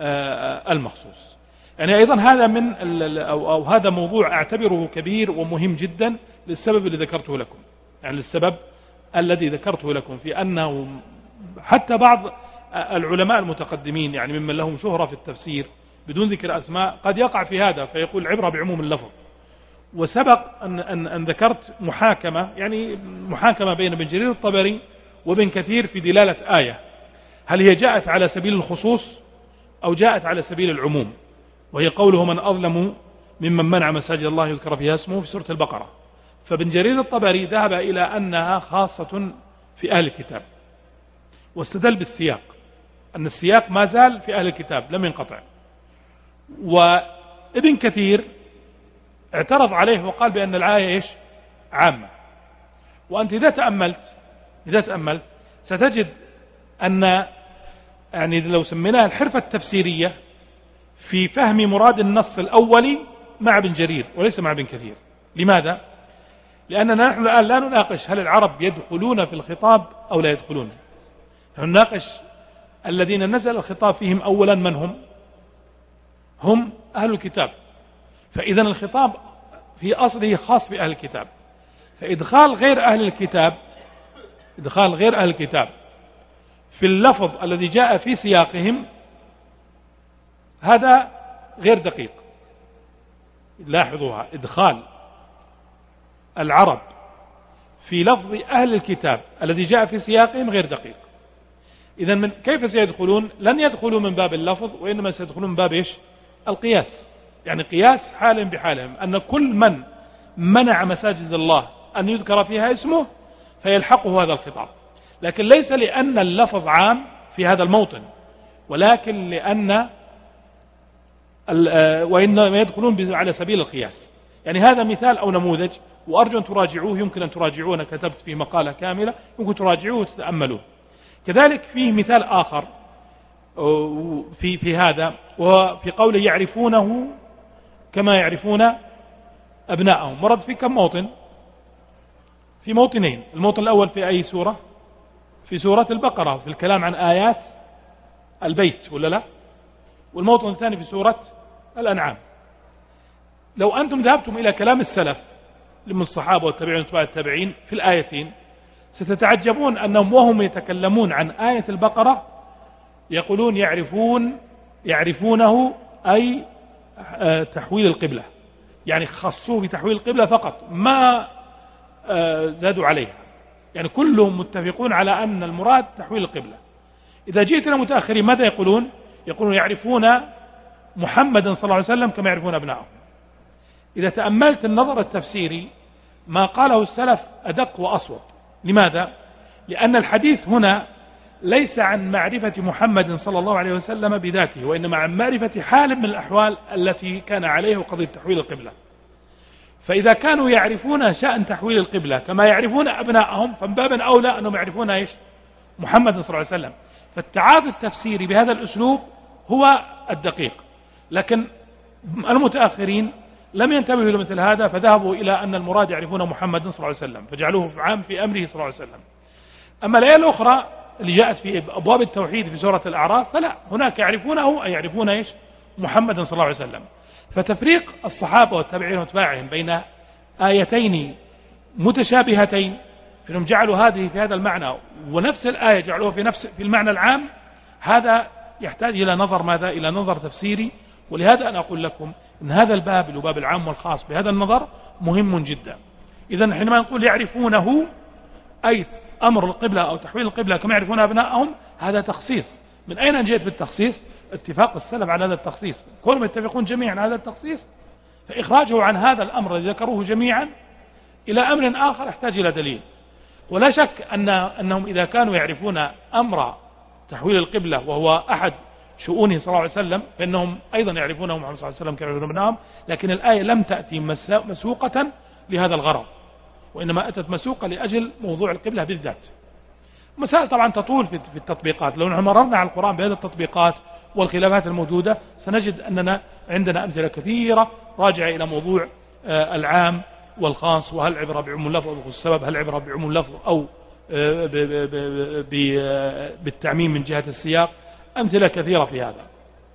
المخصوص. يعني أيضا هذا من أو, أو هذا موضوع أعتبره كبير ومهم جدا للسبب اللي ذكرته لكم، يعني للسبب الذي ذكرته لكم في أنه حتى بعض العلماء المتقدمين يعني ممن لهم شهرة في التفسير بدون ذكر أسماء قد يقع في هذا فيقول العبرة بعموم اللفظ. وسبق أن, أن, أن ذكرت محاكمة، يعني محاكمة بين ابن جرير الطبري وابن كثير في دلالة آية، هل هي جاءت على سبيل الخصوص أو جاءت على سبيل العموم، وهي قوله من أظلم ممن منع مساجد الله يذكر فيها اسمه في سورة البقرة. فابن جرير الطبري ذهب إلى أنها خاصة في أهل الكتاب، واستدل بالسياق أن السياق ما زال في أهل الكتاب لم ينقطع. وابن كثير اعترض عليه وقال بأن الآية إيش؟ عامة. وأنت إذا تأملت إذا تأملت ستجد أن يعني لو سميناها الحرفة التفسيرية في فهم مراد النص الأولي مع ابن جرير وليس مع ابن كثير. لماذا؟ لأننا نحن الآن لا نناقش هل العرب يدخلون في الخطاب أو لا يدخلون، نناقش الذين نزل الخطاب فيهم أولا من هم؟ هم أهل الكتاب. فإذا الخطاب في أصله خاص بأهل الكتاب، فإدخال غير أهل الكتاب إدخال غير أهل الكتاب في اللفظ الذي جاء في سياقهم هذا غير دقيق. لاحظوها، إدخال العرب في لفظ أهل الكتاب الذي جاء في سياقهم غير دقيق. إذن من كيف سيدخلون؟ لن يدخلوا من باب اللفظ، وإنما سيدخلون من باب إيش؟ القياس. يعني قياس حالهم بحالهم، أن كل من منع مساجد الله أن يذكر فيها اسمه فيلحقه هذا الخطاب، لكن ليس لأن اللفظ عام في هذا الموطن، ولكن لأن وإنما يدخلون على سبيل القياس. يعني هذا مثال أو نموذج، وأرجو أن تراجعوه، يمكن أن تراجعوه، أنا كتبت فيه مقالة كاملة يمكن تراجعوه وتتأملوه. كذلك فيه مثال آخر في في هذا، وفي قوله يعرفونه كما يعرفون أبناءهم، ورد في كم موطن؟ في موطنين. الموطن الأول في أي سورة؟ في سورة البقرة، في الكلام عن آيات البيت ولا لا؟ والموطن الثاني في سورة الأنعام. لو أنتم ذهبتم إلى كلام السلف من الصحابة والتابعين وتبع التابعين في الآيتين ستتعجبون أنهم وهم يتكلمون عن آية البقرة يقولون يعرفون يعرفونه أي تحويل القبلة، يعني خصوه بتحويل القبلة فقط، ما زادوا عليها، يعني كلهم متفقون على أن المراد تحويل القبلة. إذا جئت إلى متأخرين ماذا يقولون؟ يقولون يعرفون محمدا صلى الله عليه وسلم كما يعرفون أبنائهم. إذا تأملت النظر التفسيري ما قاله السلف أدق وأصوب. لماذا؟ لأن الحديث هنا ليس عن معرفة محمد صلى الله عليه وسلم بذاته، وإنما عن معرفة حال من الأحوال التي كان عليه قضية تحويل القبلة. فإذا كانوا يعرفون شأن تحويل القبلة كما يعرفون أبنائهم فمن باب أولى أنهم يعرفون إيش؟ محمد صلى الله عليه وسلم. فالتعاطي التفسيري بهذا الأسلوب هو الدقيق، لكن المتأخرين لم ينتبهوا إلى مثل هذا، فذهبوا إلى أن المراد يعرفون محمد صلى الله عليه وسلم فجعلوه عام في أمره صلى الله عليه وسلم. أما الآية الأخرى اللي جاءت في أبواب التوحيد في سورة الأعراف فلا، هناك يعرفونه أي يعرفون إيش؟ محمد صلى الله عليه وسلم. فتفريق الصحابة والتابعين واتباعهم بين آيتين متشابهتين فإنهم جعلوا هذه في هذا المعنى ونفس الآية جعلوها في نفس في المعنى العام، هذا يحتاج إلى نظر ماذا؟ إلى نظر تفسيري. ولهذا أنا أقول لكم إن هذا الباب اللي هو باب العام والخاص بهذا النظر مهم جدا. إذا حينما نقول يعرفونه أي أمر القبلة أو تحويل القبلة كما يعرفون أبنائهم، هذا تخصيص. من أين جئت بالتخصيص؟ اتفاق السلف على هذا التخصيص، كلهم يتفقون جميعا على هذا التخصيص، فإخراجه عن هذا الأمر الذي ذكروه جميعا إلى أمر آخر يحتاج إلى دليل. ولا شك أن أنهم إذا كانوا يعرفون أمر تحويل القبلة وهو أحد شؤونه صلى الله عليه وسلم فإنهم أيضا يعرفونه محمد صلى الله عليه وسلم كما يعرفون أبنائهم، لكن الآية لم تأتي مسوقة لهذا الغرض، وإنما أتت مسوقة لأجل موضوع القبلة بالذات. مسائل طبعا تطول في التطبيقات، لو نحن مررنا على القرآن بهذه التطبيقات والخلافات الموجودة سنجد أننا عندنا أمثلة كثيرة راجعة إلى موضوع العام والخاص، وهل عبرة بعموم اللفظ أو السبب، هل عبرة بعموم اللفظ أو بالتعميم من جهة السياق، أمثلة كثيرة في هذا.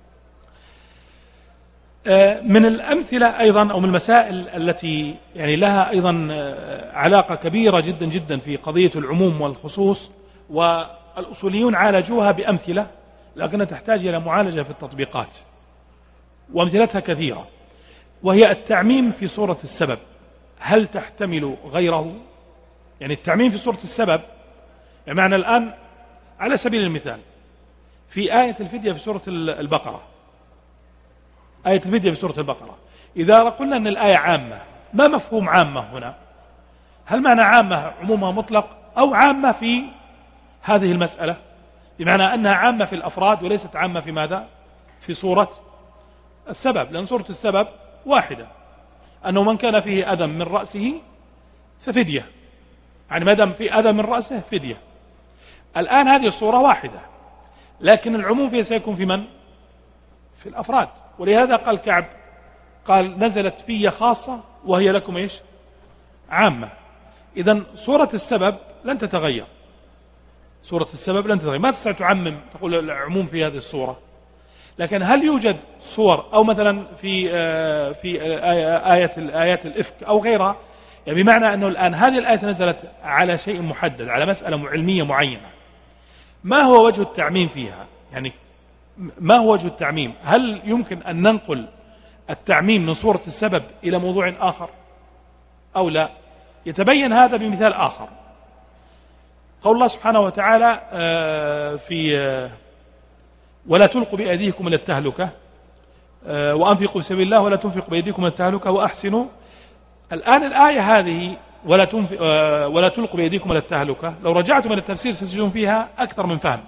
من الأمثلة أيضا أو من المسائل التي يعني لها أيضا علاقة كبيرة جدا جدا في قضية العموم والخصوص، والأصوليون عالجوها بأمثلة لكنها تحتاج إلى معالجة في التطبيقات، وأمثلتها كثيرة، وهي التعميم في صورة السبب. هل تحتمل غيره؟ يعني التعميم في صورة السبب بمعنى الآن على سبيل المثال في آية الفدية في سورة البقرة، آية الفدية في سورة البقرة إذا قلنا أن الآية عامة، ما مفهوم عامة هنا؟ هل معنى عامة عمومها مطلق أو عامة في هذه المسألة بمعنى أنها عامة في الأفراد وليست عامة في ماذا؟ في صورة السبب، لأن صورة السبب واحدة، أنه من كان فيه أذى من رأسه ففدية، يعني ما دام في أذى من رأسه فدية. الآن هذه الصورة واحدة لكن العموم فيها سيكون في من؟ في الأفراد. ولهذا قال كعب قال نزلت في خاصة وهي لكم إيش؟ عامة. إذن صورة السبب لن تتغير، صورة السبب لن تتغير، ما تستطيع تعمم تقول العموم في هذه الصورة. لكن هل يوجد صور أو مثلا في في آية آيات الإفك أو غيرها، يعني بمعنى أنه الآن هذه الآية نزلت على شيء محدد، على مسألة علمية معينة، ما هو وجه التعميم فيها؟ يعني ما هو وجه التعميم؟ هل يمكن أن ننقل التعميم من صورة السبب إلى موضوع آخر أو لا؟ يتبين هذا بمثال آخر. قول الله سبحانه وتعالى في ولا تلقوا بأيديكم إلى التهلكة وأنفقوا في سبيل الله ولا تنفقوا بأيديكم إلى التهلكة وأحسنوا. الآن الآية هذه ولا, ولا تلقوا بأيديكم إلى التهلكة لو رجعتم إلى التفسير ستجدون فيها أكثر من فهم.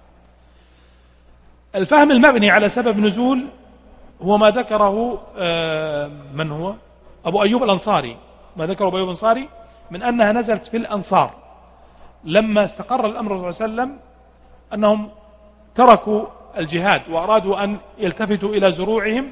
الفهم المبني على سبب نزول هو ما ذكره من هو أبو أيوب الأنصاري، ما ذكره أبو أيوب الأنصاري من أنها نزلت في الأنصار لما استقر الأمر صلى الله عليه وسلم أنهم تركوا الجهاد وأرادوا أن يلتفتوا إلى زروعهم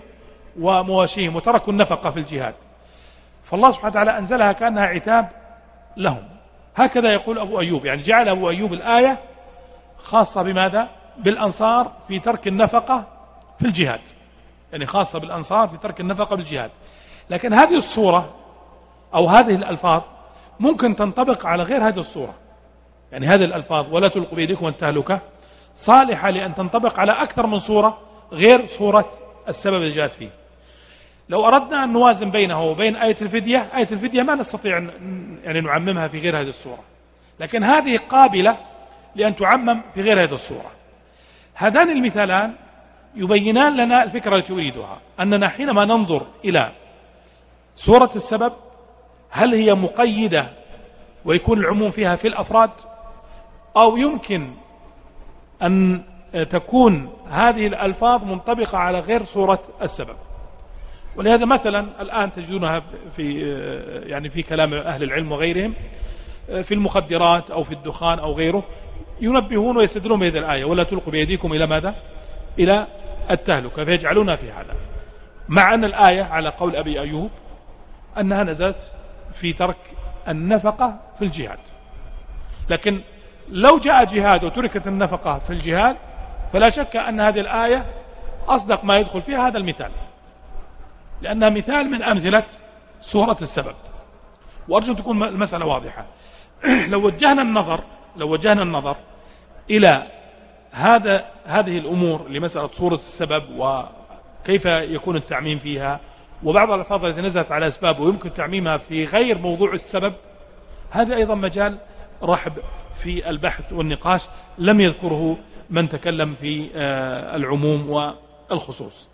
ومواشيهم وتركوا النفقة في الجهاد، فالله سبحانه وتعالى أنزلها كأنها عتاب لهم هكذا يقول أبو أيوب، يعني جعل أبو أيوب الآية خاصة بماذا؟ بالأنصار في ترك النفقة في الجهاد، يعني خاصة بالأنصار في ترك النفقة بالجهاد. لكن هذه الصورة أو هذه الألفاظ ممكن تنطبق على غير هذه الصورة، يعني هذه الألفاظ ولا تلقوا بيديكم التهلكة صالحة لأن تنطبق على أكثر من صورة غير صورة السبب اللي جاءت فيه. لو أردنا أن نوازن بينه وبين آية الفدية، آية الفدية ما نستطيع يعني نعممها في غير هذه الصورة، لكن هذه قابلة لأن تعمم في غير هذه الصورة. هذان المثالان يبينان لنا الفكرة التي أريدها، أننا حينما ننظر إلى صورة السبب هل هي مقيدة ويكون العموم فيها في الأفراد، أو يمكن أن تكون هذه الألفاظ منطبقة على غير صورة السبب. ولهذا مثلا الآن تجدونها في يعني في كلام أهل العلم وغيرهم في المخدرات أو في الدخان أو غيره، ينبهون ويستدلون بهذه الآية ولا تلقوا بيديكم إلى ماذا؟ إلى التهلكة، فيجعلونها في هذا، مع أن الآية على قول أبي أيوب أنها نزلت في ترك النفقة في الجهاد. لكن لو جاء جهاد وتركت النفقة في الجهاد فلا شك أن هذه الآية أصدق ما يدخل فيها هذا المثال، لأنها مثال من أمثلة صورة السبب. وأرجو أن تكون المسألة واضحة. لو وجهنا النظر لو وجهنا النظر إلى هذا هذه الأمور لمسألة صورة السبب وكيف يكون التعميم فيها، وبعض الألفاظ التي نزلت على أسباب ويمكن تعميمها في غير موضوع السبب، هذا أيضا مجال رحب في البحث والنقاش لم يذكره من تكلم في العموم والخصوص.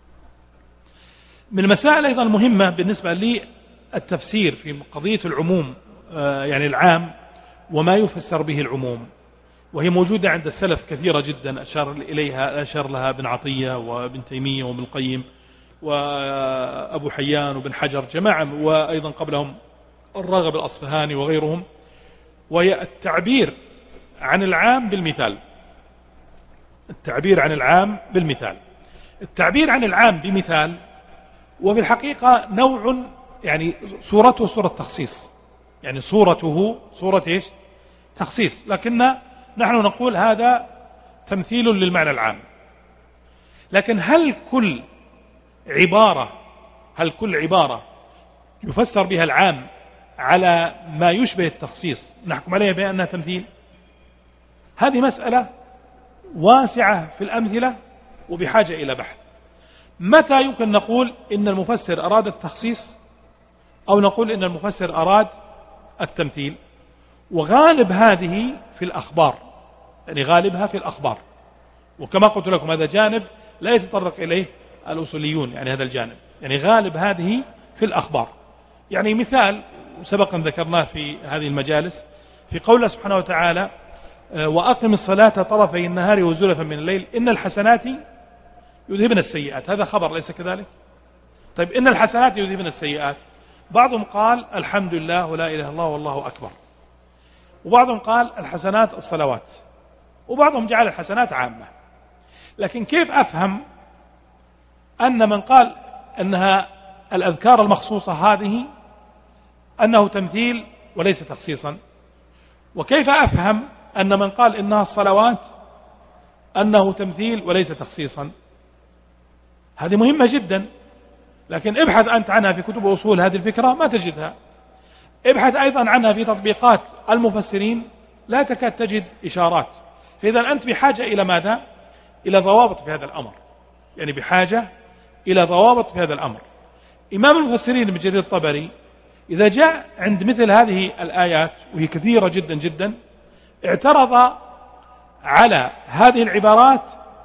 من المسائل أيضا المهمة بالنسبة للتفسير في قضية العموم يعني العام وما يفسر به العموم، وهي موجودة عند السلف كثيرة جدا أشار إليها أشار لها ابن عطية وابن تيمية وابن القيم وأبو حيان وابن حجر جماعة، وأيضا قبلهم الراغب الأصفهاني وغيرهم، وهي التعبير عن العام بالمثال. التعبير عن العام بالمثال التعبير عن العام بمثال وفي الحقيقة نوع يعني صورته صورة تخصيص، يعني صورته صورة إيش؟ تخصيص، لكن نحن نقول هذا تمثيل للمعنى العام. لكن هل كل عبارة هل كل عبارة يفسر بها العام على ما يشبه التخصيص نحكم عليها بأنها تمثيل؟ هذه مسألة واسعة في الأمثلة وبحاجة إلى بحث. متى يمكن نقول إن المفسر أراد التخصيص أو نقول إن المفسر أراد التمثيل؟ وغالب هذه في الأخبار، يعني غالبها في الأخبار، وكما قلت لكم هذا جانب لا يتطرق إليه الأصوليون، يعني هذا الجانب يعني غالب هذه في الأخبار. يعني مثال سبقا ذكرناه في هذه المجالس في قوله سبحانه وتعالى وأقم الصلاة طرفي النهار وزلفا من الليل إن الحسنات يذهبن السيئات، هذا خبر ليس كذلك؟ طيب إن الحسنات يذهبن السيئات، بعضهم قال الحمد لله ولا إله إلا الله والله أكبر، وبعضهم قال الحسنات الصلوات، وبعضهم جعل الحسنات عامة. لكن كيف أفهم أن من قال أنها الأذكار المخصوصة هذه أنه تمثيل وليس تخصيصا؟ وكيف أفهم أن من قال إنها الصلوات أنه تمثيل وليس تخصيصا؟ هذه مهمة جدا، لكن ابحث أنت عنها في كتب أصول هذه الفكرة ما تجدها. ابحث أيضا عنها في تطبيقات المفسرين لا تكاد تجد إشارات. فإذا أنت بحاجة إلى ماذا؟ إلى ضوابط في هذا الأمر، يعني بحاجة إلى ضوابط في هذا الأمر. إمام المفسرين ابن جرير الطبري إذا جاء عند مثل هذه الآيات وهي كثيرة جدا جدا اعترض على هذه العبارات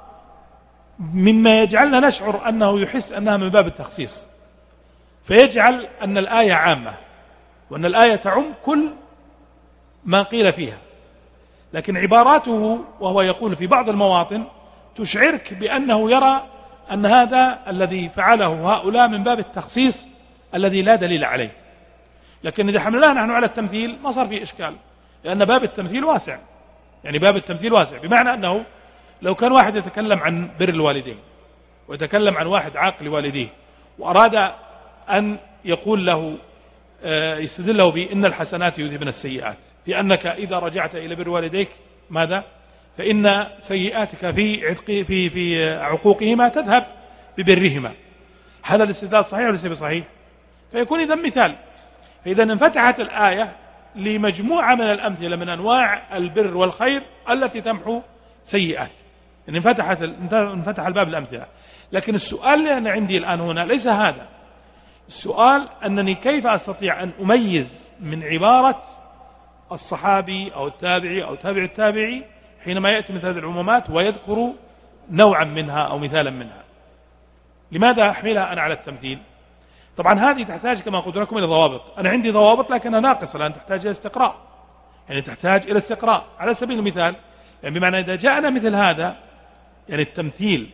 مما يجعلنا نشعر أنه يحس أنها من باب التخصيص، فيجعل أن الآية عامة وأن الآية تعم كل ما قيل فيها. لكن عباراته وهو يقول في بعض المواطن تشعرك بأنه يرى أن هذا الذي فعله هؤلاء من باب التخصيص الذي لا دليل عليه. لكن إذا حملناه نحن على التمثيل ما صار فيه إشكال، لأن باب التمثيل واسع، يعني باب التمثيل واسع، بمعنى أنه لو كان واحد يتكلم عن بر الوالدين ويتكلم عن واحد عاق لوالديه وأراد أن يقول له يستدل له بأن الحسنات يذهبن السيئات، في أنك إذا رجعت إلى بر والديك ماذا؟ فإن سيئاتك في عتق في في عقوقهما تذهب ببرهما. هذا الاستدلال صحيح ولا ليس بصحيح؟ فيكون إذا مثال. فإذا انفتحت الآية لمجموعة من الأمثلة من أنواع البر والخير التي تمحو سيئات، يعني انفتحت انفتح الباب الأمثلة. لكن السؤال اللي أنا عندي الآن هنا ليس هذا السؤال، أنني كيف أستطيع أن أميز من عبارة الصحابي أو التابعي أو تابع التابعي حينما يأتي مثل هذه العمومات ويذكر نوعا منها أو مثالا منها؟ لماذا أحملها أنا على التمثيل؟ طبعا هذه تحتاج كما قلت لكم إلى ضوابط. أنا عندي ضوابط لكنها ناقصة الآن، تحتاج إلى استقراء، يعني تحتاج إلى استقراء. على سبيل المثال، يعني بمعنى إذا جاءنا مثل هذا يعني التمثيل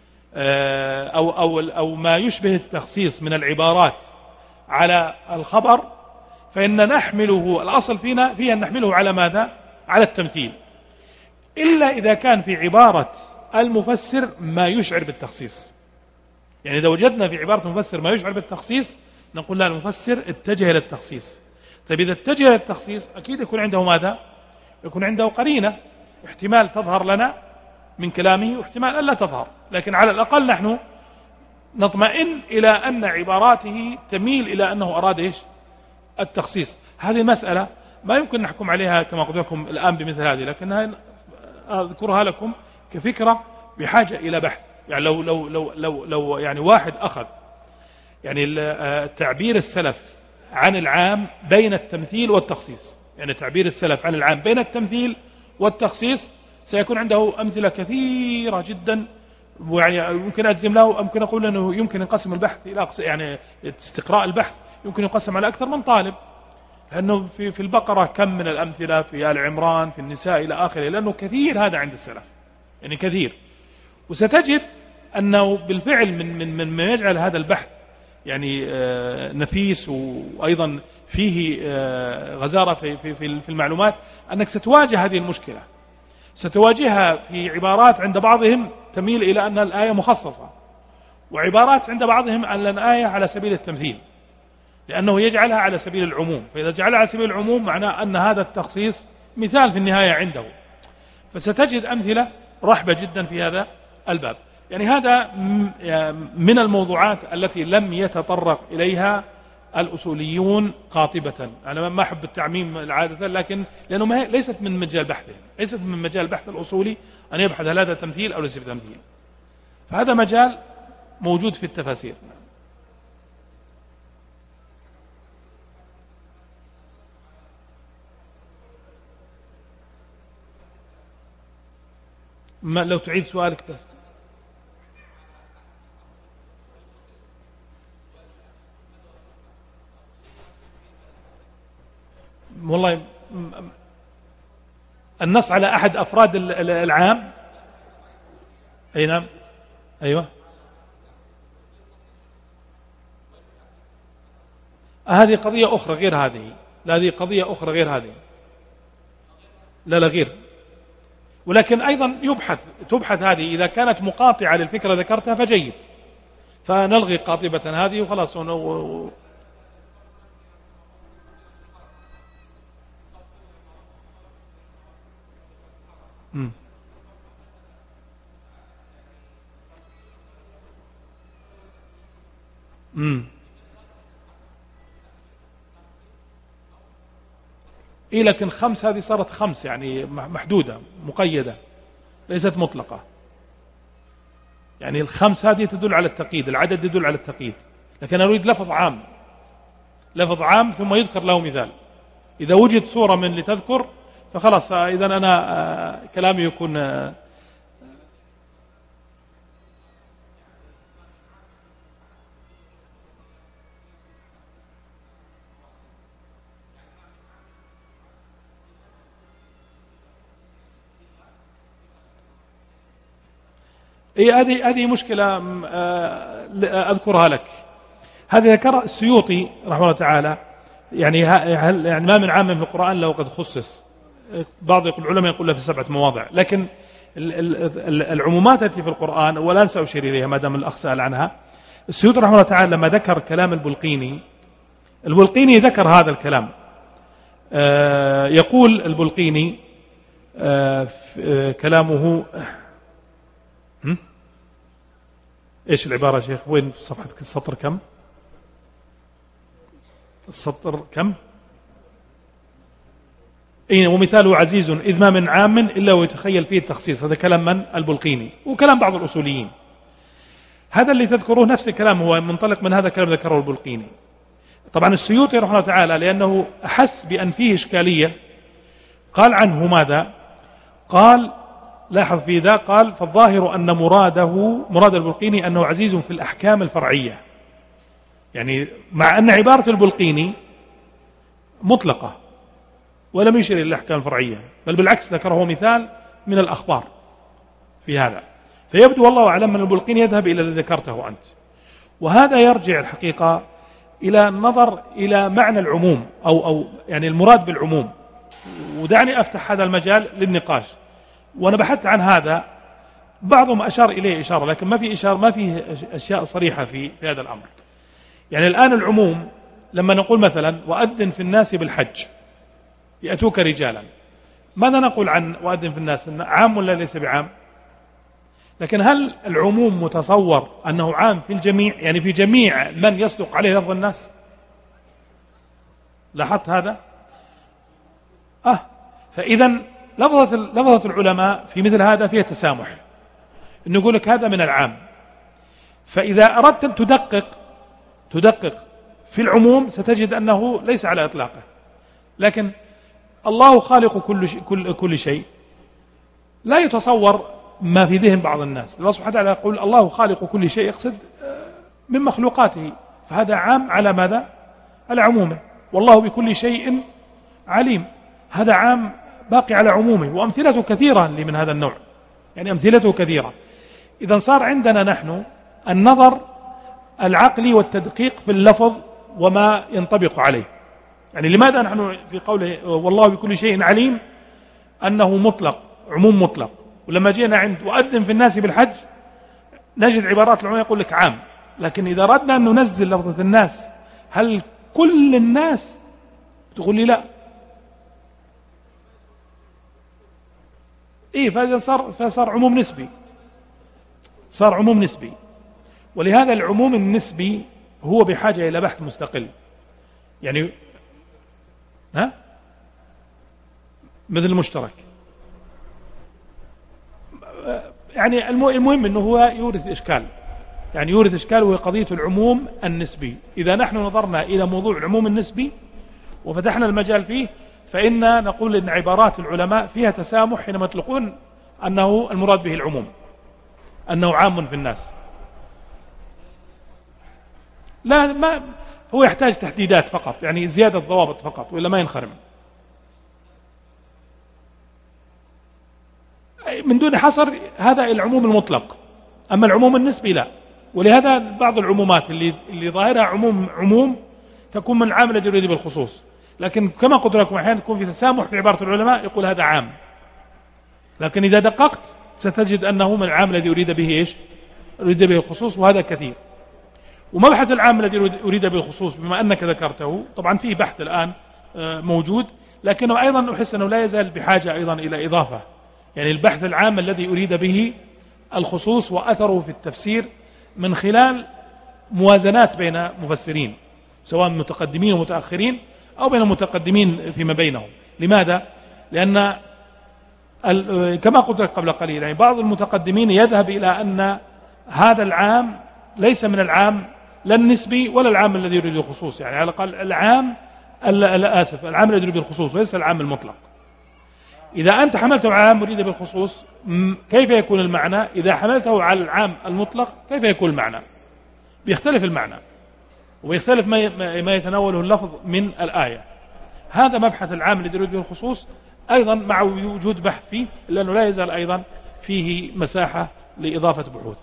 أو, أو, أو ما يشبه التخصيص من العبارات على الخبر، فإن نحمله الأصل فينا فيها نحمله على ماذا؟ على التمثيل، إلا إذا كان في عبارة المفسر ما يشعر بالتخصيص. يعني إذا وجدنا في عبارة المفسر ما يشعر بالتخصيص نقول لا، المفسر اتجه إلى التخصيص. طيب إذا اتجه إلى التخصيص أكيد يكون عنده ماذا؟ يكون عنده قرينة، احتمال تظهر لنا من كلامه واحتمال ألا تظهر، لكن على الأقل نحن نطمئن إلى أن عباراته تميل إلى أنه أراد إيش؟ التخصيص. هذه مسألة ما يمكن نحكم عليها كما قلت لكم الآن بمثل هذه، لكنها أذكرها لكم كفكرة بحاجة إلى بحث. يعني لو لو لو لو, لو يعني واحد أخذ يعني تعبير السلف عن العام بين التمثيل والتخصيص، يعني تعبير السلف عن العام بين التمثيل والتخصيص، سيكون عنده أمثلة كثيرة جدا، ويعني يمكن أجزم له، يمكن أقول أنه يمكن ينقسم البحث إلى يعني استقراء البحث يمكن يقسم على أكثر من طالب، لأنه في في البقرة كم من الأمثلة، في آل عمران، في النساء إلى آخره، لأنه كثير هذا عند السلف، يعني كثير. وستجد أنه بالفعل من من من ما يجعل هذا البحث يعني نفيس وأيضا فيه غزارة في في في المعلومات، أنك ستواجه هذه المشكلة، ستواجهها في عبارات عند بعضهم تميل إلى أن الآية مخصصة، وعبارات عند بعضهم أن الآية على سبيل التمثيل، لأنه يجعلها على سبيل العموم. فإذا جعلها على سبيل العموم معناه أن هذا التخصيص مثال في النهاية عنده، فستجد أمثلة رحبة جدا في هذا الباب. يعني هذا من الموضوعات التي لم يتطرق إليها الأصوليون قاطبة. أنا ما أحب التعميم العادة، لكن لأنه ما ليست من مجال بحثه، ليست من مجال بحث الأصولي أن يبحث هل هذا تمثيل أو ليس بتمثيل، فهذا مجال موجود في التفاسير. ما لو تعيد سؤالك بس. والله النص على أحد أفراد العام. أي نعم، أيوة، هذه قضية أخرى غير هذه. لا، هذه قضية أخرى غير هذه. لا لا غير، ولكن أيضا يبحث تبحث هذه إذا كانت مقاطعة للفكرة ذكرتها فجيد، فنلغي قاطبة هذه وخلاص. و... م. م. إيه، لكن خمس هذه صارت خمس يعني محدودة مقيدة ليست مطلقة. يعني الخمس هذه تدل على التقييد، العدد يدل على التقييد، لكن أريد لفظ عام، لفظ عام ثم يذكر له مثال. إذا وجد صورة من لتذكر فخلاص، إذا أنا كلامي يكون إيه. هذه هذه مشكلة أذكرها لك. هذا ذكر السيوطي رحمه الله تعالى، يعني هل يعني ما من عام في القرآن لو قد خصص. بعض العلماء يقول له في سبعة مواضع، لكن العمومات التي في القرآن ولا سأشير إليها ما دام الأخ سأل عنها. السيوطي رحمه الله تعالى لما ذكر كلام البلقيني، البلقيني ذكر هذا الكلام يقول البلقيني كلامه، ايش العبارة يا شيخ؟ وين في صفحة السطر كم؟ السطر كم؟ اين ومثاله عزيز إذ ما من عام إلا ويتخيل فيه التخصيص. هذا كلام من؟ البلقيني، وكلام بعض الأصوليين. هذا اللي تذكروه نفس الكلام هو منطلق من هذا الكلام ذكره البلقيني. طبعا السيوطي رحمه الله تعالى لأنه أحس بأن فيه إشكالية قال عنه ماذا؟ قال لاحظ في ذا، قال فالظاهر أن مراده مراد البلقيني أنه عزيز في الأحكام الفرعية، يعني مع أن عبارة البلقيني مطلقة ولم يشير إلى الأحكام الفرعية، بل بالعكس ذكره مثال من الأخبار في هذا. فيبدو والله أعلم أن البلقيني يذهب إلى الذي ذكرته أنت، وهذا يرجع الحقيقة إلى النظر إلى معنى العموم أو, أو يعني المراد بالعموم. ودعني أفتح هذا المجال للنقاش، وأنا بحثت عن هذا، بعضهم أشار إليه إشارة لكن ما في إشارة، ما في أشياء صريحة في, في هذا الأمر. يعني الآن العموم لما نقول مثلا وأذن في الناس بالحج يأتوك رجالا، ماذا نقول عن وأذن في الناس؟ عام ولا ليس بعام؟ لكن هل العموم متصور أنه عام في الجميع، يعني في جميع من يصدق عليه لفظ الناس؟ لاحظت هذا؟ آه فإذا لفظة لفظة العلماء في مثل هذا فيها تسامح، إنه يقول لك هذا من العام. فإذا أردت أن تدقق تدقق في العموم ستجد أنه ليس على إطلاقه. لكن الله خالق كل شيء, كل, كل شيء لا يتصور ما في ذهن بعض الناس. الله سبحانه وتعالى يقول الله خالق كل شيء، يقصد من مخلوقاته، فهذا عام على ماذا؟ على عمومه. والله بكل شيء عليم، هذا عام باقي على عمومه، وأمثلته كثيرة من هذا النوع، يعني أمثلته كثيرة. إذا صار عندنا نحن النظر العقلي والتدقيق في اللفظ وما ينطبق عليه. يعني لماذا نحن في قوله والله بكل شيء عليم أنه مطلق، عموم مطلق، ولما جينا عند وأذن في الناس بالحج نجد عبارات العلماء يقول لك عام. لكن إذا أردنا أن ننزل لفظة الناس، هل كل الناس؟ تقول لي لا. إيه فهذا صار, فصار عموم نسبي، صار عموم نسبي. ولهذا العموم النسبي هو بحاجة إلى بحث مستقل. يعني ها مثل المشترك، يعني المهم أنه هو يورث إشكال، يعني يورث إشكال، وهي قضية العموم النسبي. إذا نحن نظرنا إلى موضوع العموم النسبي وفتحنا المجال فيه، فإننا نقول إن عبارات العلماء فيها تسامح حينما يطلقون أنه المراد به العموم، أنه عام في الناس. لا ما هو يحتاج تحديدات فقط، يعني زيادة ضوابط فقط، وإلا ما ينخرم من دون حصر. هذا العموم المطلق، أما العموم النسبي لا. ولهذا بعض العمومات اللي اللي ظاهرها عموم عموم تكون من العام الذي يريد بالخصوص، لكن كما قلت لكم أحيانا تكون في تسامح في عبارة العلماء، يقول هذا عام، لكن إذا دققت ستجد أنه من العام الذي يريد به إيش؟ يريد به الخصوص، وهذا كثير. ومبحث العام الذي يريد به الخصوص بما أنك ذكرته طبعا فيه بحث الآن موجود، لكنه أيضا أحس أنه لا يزال بحاجة أيضا إلى إضافة. يعني البحث العام الذي أريد به الخصوص وأثره في التفسير من خلال موازنات بين مفسرين سواء متقدمين ومتأخرين أو بين المتقدمين فيما بينهم. لماذا؟ لأن كما قلت لك قبل قليل، يعني بعض المتقدمين يذهب إلى أن هذا العام ليس من العام لا النسبي ولا العام الذي يريد الخصوص، يعني على الأقل العام الآسف العام الذي يريد الخصوص وليس العام المطلق. إذا أنت حملته على العام يريد بالخصوص كيف يكون المعنى؟ إذا حملته على العام المطلق كيف يكون المعنى؟ بيختلف المعنى وبيختلف ما يتناوله اللفظ من الآية. هذا مبحث العام الذي يريد بالخصوص أيضا مع وجود بحث فيه، لأنه لا يزال أيضا فيه مساحة لإضافة بحوث.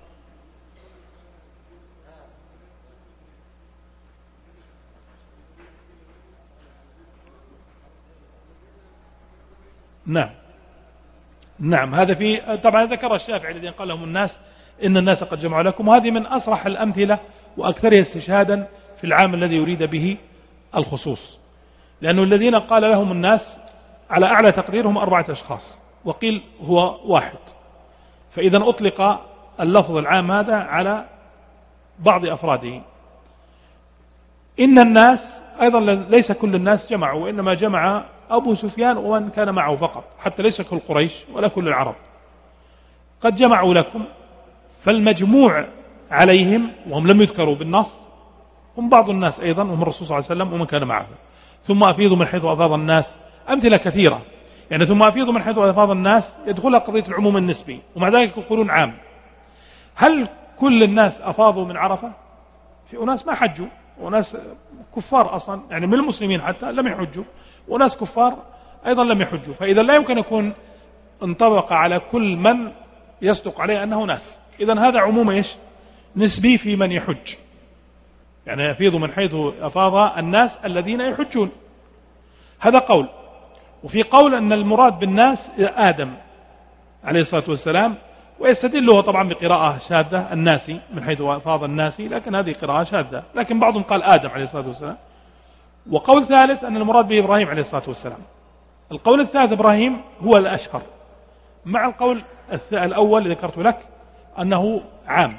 نعم نعم هذا في طبعا ذكر الشافعي الذين قال لهم الناس إن الناس قد جمعوا لكم، وهذه من أصرح الأمثلة وأكثرها استشهادا في العام الذي يريد به الخصوص. لأنه الذين قال لهم الناس على أعلى تقديرهم أربعة أشخاص، وقيل هو واحد، فإذا أطلق اللفظ العام هذا على بعض أفراده. إن الناس أيضا ليس كل الناس جمعوا، وإنما جمع أبو سفيان ومن كان معه فقط، حتى ليس كل قريش ولا كل العرب. قد جمعوا لكم، فالمجموع عليهم وهم لم يذكروا بالنص هم بعض الناس أيضا، وهم الرسول صلى الله عليه وسلم ومن كان معه. ثم أفيضوا من حيث أفاض الناس، أمثلة كثيرة يعني. ثم أفيضوا من حيث أفاض الناس يدخلها قضية العموم النسبي، ومع ذلك يقولون عام. هل كل الناس أفاضوا من عرفة؟ في أناس ما حجوا، وناس كفار أصلا يعني من المسلمين حتى لم يحجوا، وناس كفار أيضا لم يحجوا. فإذا لا يمكن يكون انطبق على كل من يصدق عليه أنه ناس. إذن هذا عموم إيش؟ نسبي في من يحج، يعني يفيض من حيث أفاض الناس الذين يحجون. هذا قول. وفي قول أن المراد بالناس آدم عليه الصلاة والسلام، ويستدله طبعا بقراءة شاذة الناسي من حيث أفاض الناسي، لكن هذه قراءة شاذة، لكن بعضهم قال آدم عليه الصلاة والسلام. وقول ثالث أن المراد به إبراهيم عليه الصلاة والسلام. القول الثالث إبراهيم هو الأشهر، مع القول الأول الذي ذكرت لك أنه عام.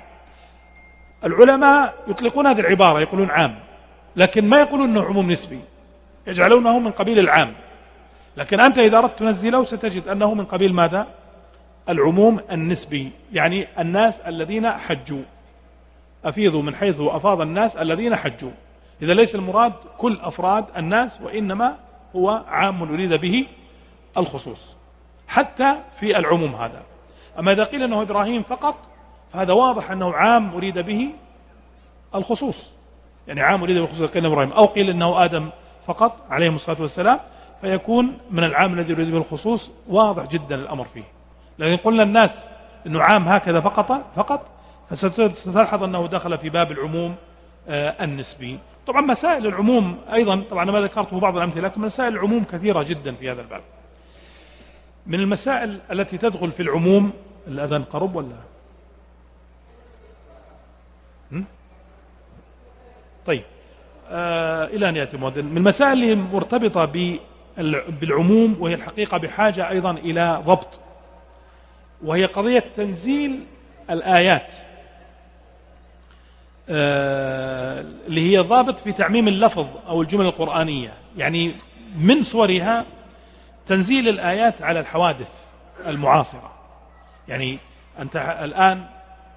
العلماء يطلقون هذه العبارة يقولون عام، لكن ما يقولون أنه عموم نسبي، يجعلونه من قبيل العام. لكن أنت إذا أردت تنزله ستجد أنه من قبيل ماذا؟ العموم النسبي، يعني الناس الذين حجوا. أفيضوا من حيث أفاض الناس الذين حجوا. إذا ليس المراد كل أفراد الناس، وإنما هو عام يريد به الخصوص حتى في العموم هذا. أما إذا قيل أنه إبراهيم فقط فهذا واضح أنه عام أريد به الخصوص، يعني عام أريد به الخصوص كأن إبراهيم، أو قيل أنه آدم فقط عليه الصلاة والسلام، فيكون من العام الذي يريد به الخصوص. واضح جدا الأمر فيه. لكن قلنا الناس أنه عام هكذا فقط فقط فستلحظ أنه دخل في باب العموم النسبي. طبعا مسائل العموم أيضا، طبعا ما ذكرته بعض الأمثلة، لكن مسائل العموم كثيرة جدا في هذا الباب. من المسائل التي تدخل في العموم، الأذان قرب ولا؟ طيب آه إلى أن يأتي مؤذن. من المسائل المرتبطة بالعموم، وهي الحقيقة بحاجة أيضا إلى ضبط، وهي قضية تنزيل الآيات، آه اللي هي ضابط في تعميم اللفظ أو الجمل القرآنية. يعني من صورها تنزيل الآيات على الحوادث المعاصرة. يعني أنت الآن،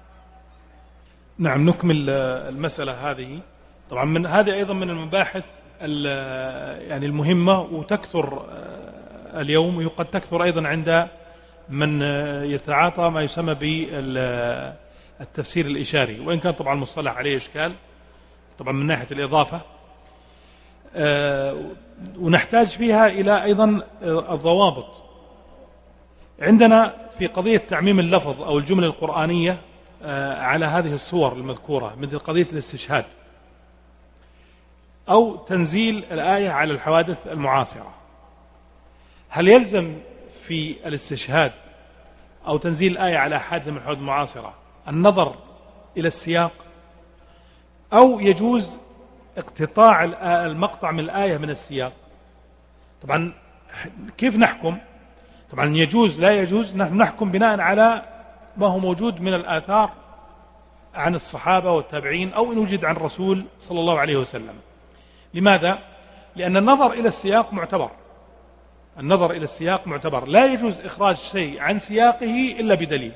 نعم نكمل المسألة هذه. طبعا من هذه أيضا من المباحث يعني المهمة، وتكثر اليوم، وقد تكثر أيضا عند من يتعاطى ما يسمى بالتفسير الإشاري، وإن كان طبعا المصطلح عليه إشكال طبعا من ناحية الإضافة، ونحتاج فيها إلى أيضا الضوابط. عندنا في قضية تعميم اللفظ أو الجملة القرآنية على هذه الصور المذكورة، مثل قضية الاستشهاد أو تنزيل الآية على الحوادث المعاصرة، هل يلزم في الاستشهاد أو تنزيل الآية على حادث من الحوادث المعاصرة النظر إلى السياق، أو يجوز اقتطاع المقطع من الآية من السياق؟ طبعا كيف نحكم؟ طبعا يجوز لا يجوز، نحن نحكم بناء على ما هو موجود من الآثار عن الصحابة والتابعين، أو إن وجد عن الرسول صلى الله عليه وسلم. لماذا؟ لأن النظر إلى السياق معتبر، النظر إلى السياق معتبر، لا يجوز إخراج شيء عن سياقه إلا بدليل.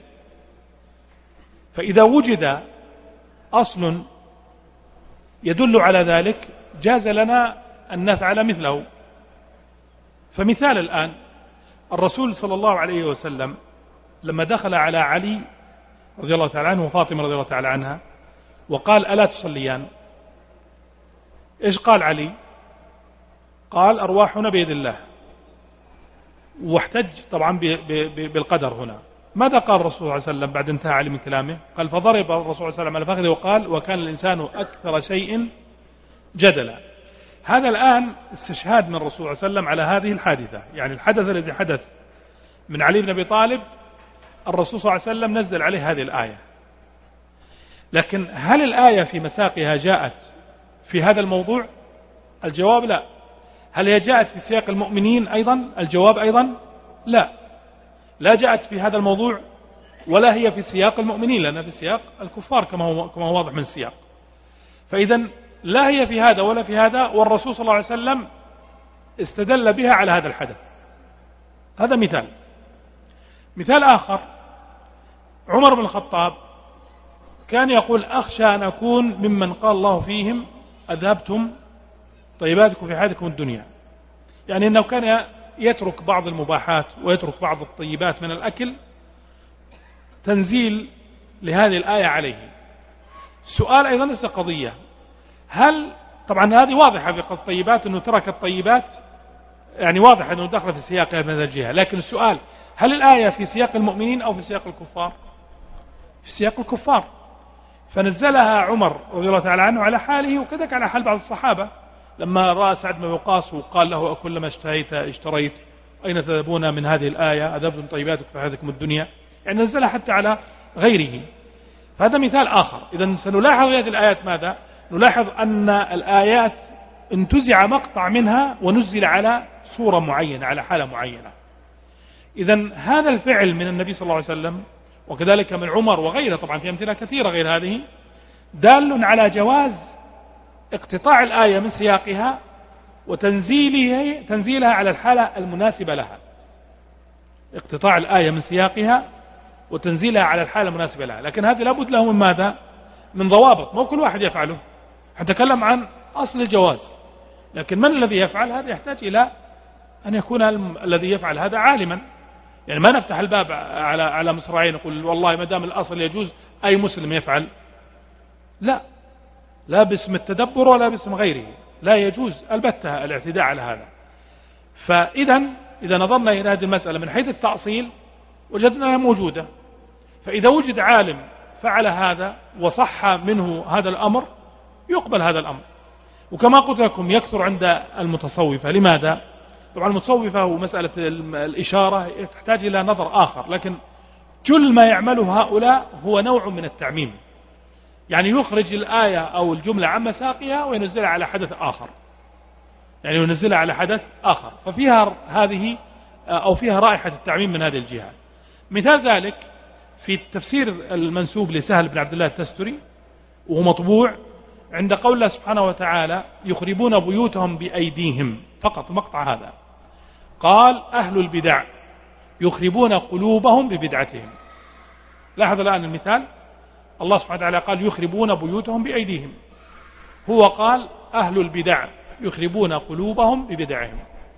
فإذا وجد أصل يدل على ذلك جاز لنا أن نفعل مثله. فمثال الآن الرسول صلى الله عليه وسلم لما دخل على علي رضي الله تعالى عنه وفاطمة رضي الله تعالى عنها وقال ألا تصليان، إيش قال علي؟ قال أرواحنا بيد الله، واحتج طبعا بالقدر. هنا ماذا قال الرسول صلى الله عليه وسلم بعد انتهى علي من كلامه؟ قال فضرب الرسول صلى الله عليه وسلم على فخذه وقال وكان الإنسان أكثر شيء جدلا. هذا الآن استشهاد من الرسول صلى الله عليه وسلم على هذه الحادثة، يعني الحدث الذي حدث من علي بن أبي طالب الرسول صلى الله عليه وسلم نزل عليه هذه الآية. لكن هل الآية في مساقها جاءت في هذا الموضوع؟ الجواب لا. هل هي جاءت في سياق المؤمنين أيضا؟ الجواب أيضا لا، لا جاءت في هذا الموضوع ولا هي في سياق المؤمنين، لأنها في سياق الكفار كما هو, كما هو واضح من السياق. فإذا لا هي في هذا ولا في هذا، والرسول صلى الله عليه وسلم استدل بها على هذا الحدث. هذا مثال. مثال آخر، عمر بن الخطاب كان يقول أخشى أن أكون ممن قال الله فيهم أذهبتم طيباتكم في حياتكم الدنيا، يعني أنه كان يترك بعض المباحات ويترك بعض الطيبات من الأكل تنزيل لهذه الآية عليه. السؤال أيضا ليس قضية، هل طبعا هذه واضحة في الطيبات أنه ترك الطيبات، يعني واضح أنه دخل في سياقها من هذه الجهة، لكن السؤال هل الآية في سياق المؤمنين أو في سياق الكفار؟ في سياق الكفار، فنزلها عمر رضي الله تعالى عنه على حاله، وكذلك على حال بعض الصحابة لما رأى سعد بن وقاص وقال له أكلما اشتهيت اشتريت أين تذهبون من هذه الآية أذهبتم طيباتكم في حياتكم الدنيا، يعني نزلها حتى على غيره. فهذا مثال آخر. إذا سنلاحظ هذه الآيات ماذا؟ نلاحظ أن الآيات انتزع مقطع منها ونزل على صورة معينة على حالة معينة. إذا هذا الفعل من النبي صلى الله عليه وسلم وكذلك من عمر وغيره، طبعا في أمثلة كثيرة غير هذه، دال على جواز اقتطاع الآية من سياقها وتنزيلها تنزيلها على الحالة المناسبة لها. اقتطاع الآية من سياقها وتنزيلها على الحالة المناسبة لها، لكن هذا لابد له من ماذا؟ من ضوابط، مو كل واحد يفعله. هنتكلم عن أصل الجواز، لكن من الذي يفعل هذا يحتاج إلى أن يكون الذي يفعل هذا عالما. يعني ما نفتح الباب على على مصراعين نقول والله ما دام الأصل يجوز أي مسلم يفعل، لا، لا باسم التدبر ولا باسم غيره، لا يجوز البتة الاعتداء على هذا. فإذا إذا نظرنا إلى هذه المسألة من حيث التأصيل وجدناها موجودة، فإذا وجد عالم فعل هذا وصح منه هذا الأمر يقبل هذا الأمر. وكما قلت لكم يكثر عند المتصوفة. لماذا؟ طبعا المتصوفة ومسألة الإشارة تحتاج إلى نظر آخر، لكن كل ما يعمله هؤلاء هو نوع من التعميم، يعني يخرج الآية أو الجملة عن مساقها وينزلها على حدث آخر، يعني ينزلها على حدث آخر، ففيها هذه أو فيها رائحة التعميم من هذه الجهة. مثال ذلك في التفسير المنسوب لسهل بن عبد الله التستري وهو مطبوع عند قول الله سبحانه وتعالى يخربون بيوتهم بأيديهم، فقط مقطع هذا قال أهل البدع يخربون قلوبهم ببدعتهم. لاحظ الآن المثال، الله سبحانه وتعالى قال يخربون بيوتهم بأيديهم، هو قال أهل البدع يخربون قلوبهم ببدعهم.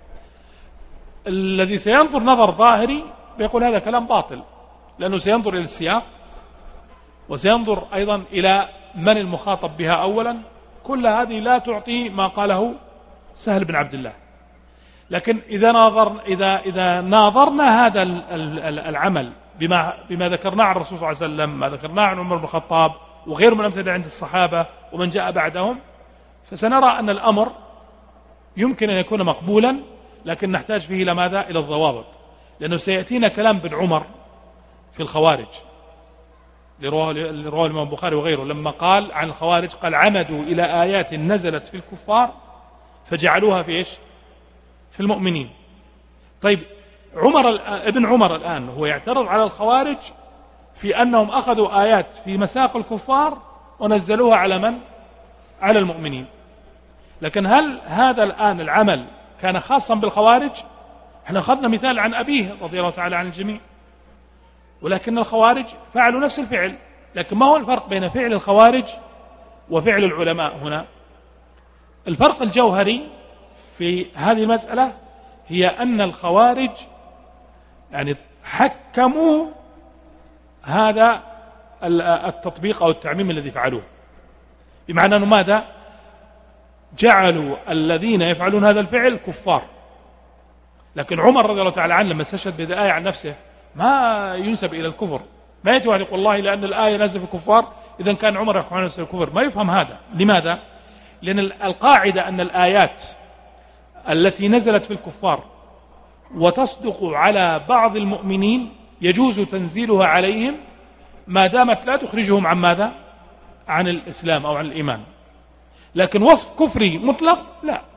الذي سينظر نظر ظاهري بيقول هذا كلام باطل، لأنه سينظر إلى السياق وسينظر أيضا إلى من المخاطب بها أولا، كل هذه لا تعطي ما قاله سهل بن عبد الله. لكن إذا ناظرنا إذا إذا ناظرنا هذا العمل بما بما ذكرناه عن الرسول صلى الله عليه وسلم، ما ذكرناه عن عمر بن الخطاب وغير من أمثلة عند الصحابة ومن جاء بعدهم، فسنرى أن الأمر يمكن أن يكون مقبولا، لكن نحتاج فيه إلى ماذا؟ إلى الضوابط، لأنه سيأتينا كلام بن عمر في الخوارج لرواه الإمام البخاري وغيره، لما قال عن الخوارج قال عمدوا إلى آيات نزلت في الكفار فجعلوها في إيش؟ في المؤمنين. طيب عمر ابن عمر الآن هو يعترض على الخوارج في أنهم أخذوا آيات في مساق الكفار ونزلوها على من؟ على المؤمنين. لكن هل هذا الآن العمل كان خاصا بالخوارج؟ احنا أخذنا مثال عن أبيه رضي الله تعالى عن الجميع، ولكن الخوارج فعلوا نفس الفعل. لكن ما هو الفرق بين فعل الخوارج وفعل العلماء هنا؟ الفرق الجوهري في هذه المسألة هي أن الخوارج يعني حكموا هذا التطبيق أو التعميم الذي فعلوه، بمعنى أنه ماذا؟ جعلوا الذين يفعلون هذا الفعل كفار. لكن عمر رضي الله تعالى عنه لما استشهد بهذه الآية عن نفسه ما ينسب إلى الكفر، ما يجي واحد يقول والله لأن الآية نزل في الكفار إذا كان عمر يحكم على نفسه الكفر، ما يفهم هذا. لماذا؟ لأن القاعدة أن الآيات التي نزلت في الكفار وتصدق على بعض المؤمنين يجوز تنزيلها عليهم ما دامت لا تخرجهم عن ماذا؟ عن الإسلام أو عن الإيمان. لكن وصف كفري مطلق لا،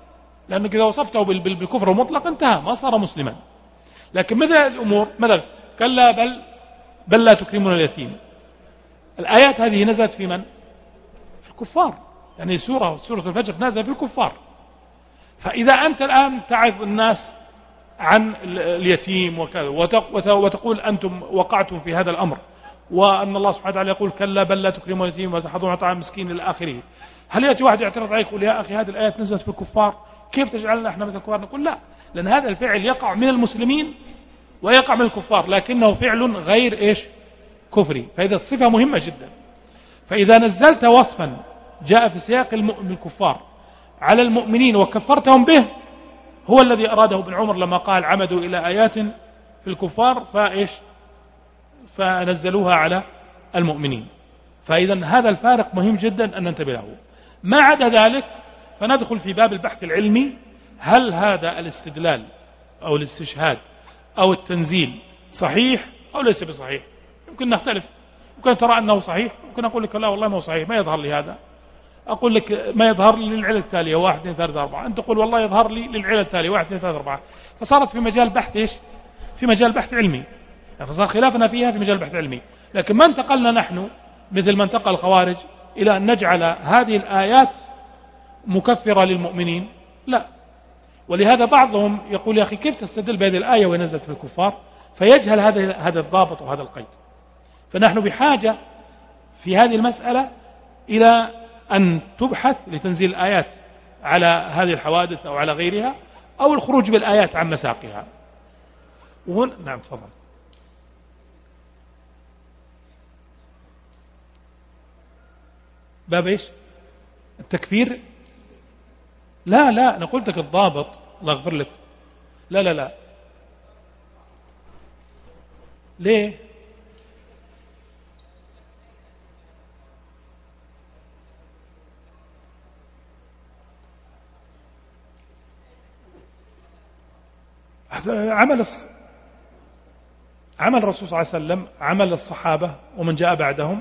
لأنك إذا وصفته بالكفر المطلق انتهى ما صار مسلما. لكن مثل الأمور مثلا كلا بل بل لا تكرمون اليتيم، الآيات هذه نزلت في من؟ في الكفار، يعني سورة سورة الفجر نازلة في الكفار. فإذا أنت الآن تعظ الناس عن اليتيم وكذا وتقول أنتم وقعتم في هذا الأمر، وأن الله سبحانه وتعالى يقول كلا بل لا تكرمون اليتيم وتحضرون طعام المسكين إلى آخره، هل يأتي واحد يعترض عليك يقول يا أخي هذه الآيات نزلت في الكفار كيف تجعلنا احنا مثل الكفار؟ نقول لا، لأن هذا الفعل يقع من المسلمين ويقع من الكفار، لكنه فعل غير إيش؟ كفري. فإذا الصفة مهمة جدا. فإذا نزلت وصفا جاء في سياق الكفار على المؤمنين وكفرتهم به، هو الذي أراده ابن عمر لما قال عمدوا إلى آيات في الكفار فإيش؟ فنزلوها على المؤمنين. فإذا هذا الفارق مهم جدا أن ننتبه له. ما عدا ذلك فندخل في باب البحث العلمي، هل هذا الاستدلال أو الاستشهاد أو التنزيل صحيح أو ليس بصحيح؟ يمكن نختلف، يمكن ترى أنه صحيح، يمكن أقول لك لا والله ما هو صحيح، ما يظهر لي هذا. أقول لك ما يظهر لي للعلة التالية واحد اثنين ثلاثة أربعة، أنت تقول والله يظهر لي للعلة التالية واحد اثنين ثلاثة أربعة. فصارت في مجال بحث إيش؟ في مجال بحث علمي، يعني فصار خلافنا فيها في مجال بحث علمي. لكن ما انتقلنا نحن مثل ما انتقل الخوارج إلى أن نجعل هذه الآيات مكفرة للمؤمنين، لا. ولهذا بعضهم يقول يا أخي كيف تستدل بهذه الآية ونزلت في الكفار؟ فيجهل هذا هذا الضابط وهذا القيد. فنحن بحاجة في هذه المسألة إلى أن تبحث لتنزيل الآيات على هذه الحوادث أو على غيرها، أو الخروج بالآيات عن مساقها. وهنا نعم تفضل. باب إيش؟ التكفير؟ لا لا، أنا قلت لك الضابط، الله يغفر لك. لا لا لا، ليه؟ عمل عمل الرسول صلى الله عليه وسلم، عمل الصحابة ومن جاء بعدهم.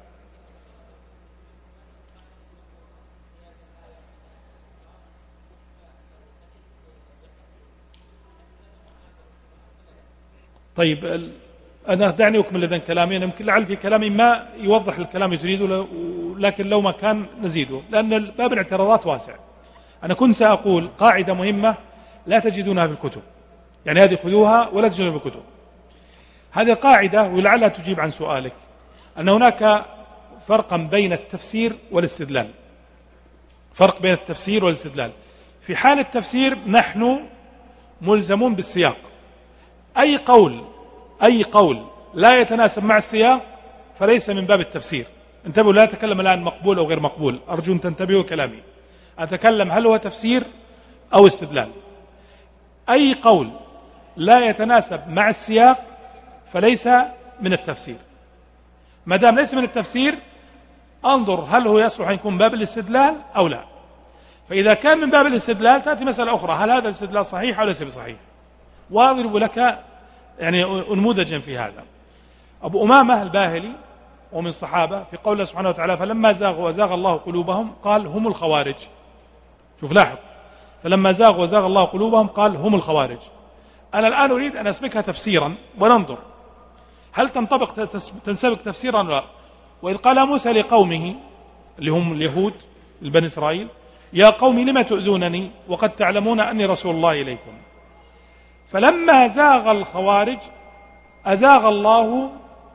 طيب أنا دعني أكمل إذن كلامي، أنا يمكن لعل في كلامي ما يوضح الكلام يريده، لكن لو ما كان نزيده، لأن باب الاعتراضات واسع. أنا كنت سأقول قاعدة مهمة لا تجدونها في الكتب، يعني هذه خذوها ولا تجدونها في الكتب. هذه قاعدة ولعلها تجيب عن سؤالك، أن هناك فرقا بين التفسير والاستدلال. فرق بين التفسير والاستدلال. في حال التفسير نحن ملزمون بالسياق، أي قول أي قول لا يتناسب مع السياق فليس من باب التفسير. انتبهوا، لا أتكلم الآن مقبول أو غير مقبول، أرجو أن تنتبهوا كلامي. أتكلم هل هو تفسير أو استدلال. أي قول لا يتناسب مع السياق فليس من التفسير. ما دام ليس من التفسير انظر هل هو يصلح أن يكون باب الاستدلال أو لا. فإذا كان من باب الاستدلال تأتي مسألة أخرى، هل هذا الاستدلال صحيح أو ليس بصحيح؟ وأضرب لك يعني نموذجا في هذا. أبو أمامة الباهلي ومن الصحابة في قوله سبحانه وتعالى فلما زاغوا وزاغ الله قلوبهم قال هم الخوارج. شوف لاحظ، فلما زاغوا وزاغ الله قلوبهم قال هم الخوارج. أنا الآن أريد أن أسبكها تفسيرا وننظر هل تنطبق تنسبك تفسيرا ولا لا. وإذ قال موسى لقومه اللي هم اليهود البني إسرائيل يا قوم لما تؤذونني وقد تعلمون أني رسول الله إليكم. فلما زاغ الخوارج أزاغ الله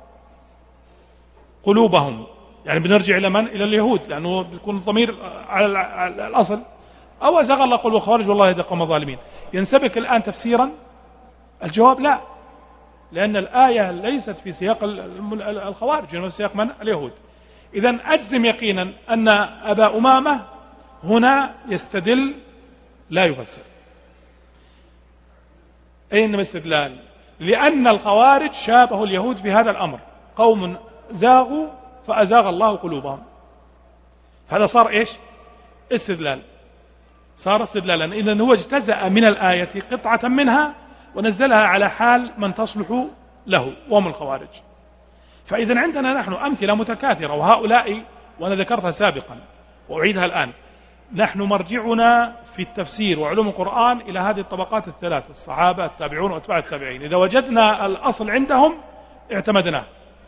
قلوبهم، يعني بنرجع إلى من؟ إلى اليهود، لأنه بيكون الضمير على الأصل. أو أزاغ الله قلوب الخوارج والله يهدي القوم الظالمين. ينسبك الآن تفسيرا؟ الجواب لا، لأن الآية ليست في سياق الخوارج، إنما في سياق من؟ اليهود. إذن أجزم يقينا أن أبا أمامة هنا يستدل لا يفسر. أين الاستدلال؟ لأن الخوارج شابهوا اليهود في هذا الأمر، قوم زاغوا فأزاغ الله قلوبهم. هذا صار إيش؟ استدلال، صار استدلالا. إذن هو اجتزأ من الآية قطعة منها ونزلها على حال من تصلح له وهم الخوارج. فإذن عندنا نحن أمثلة متكاثرة، وهؤلاء وأنا ذكرتها سابقا وأعيدها الآن، نحن مرجعنا في التفسير وعلوم القرآن إلى هذه الطبقات الثلاث: الصحابة، التابعون، وأتباع التابعين. إذا وجدنا الأصل عندهم اعتمدناه،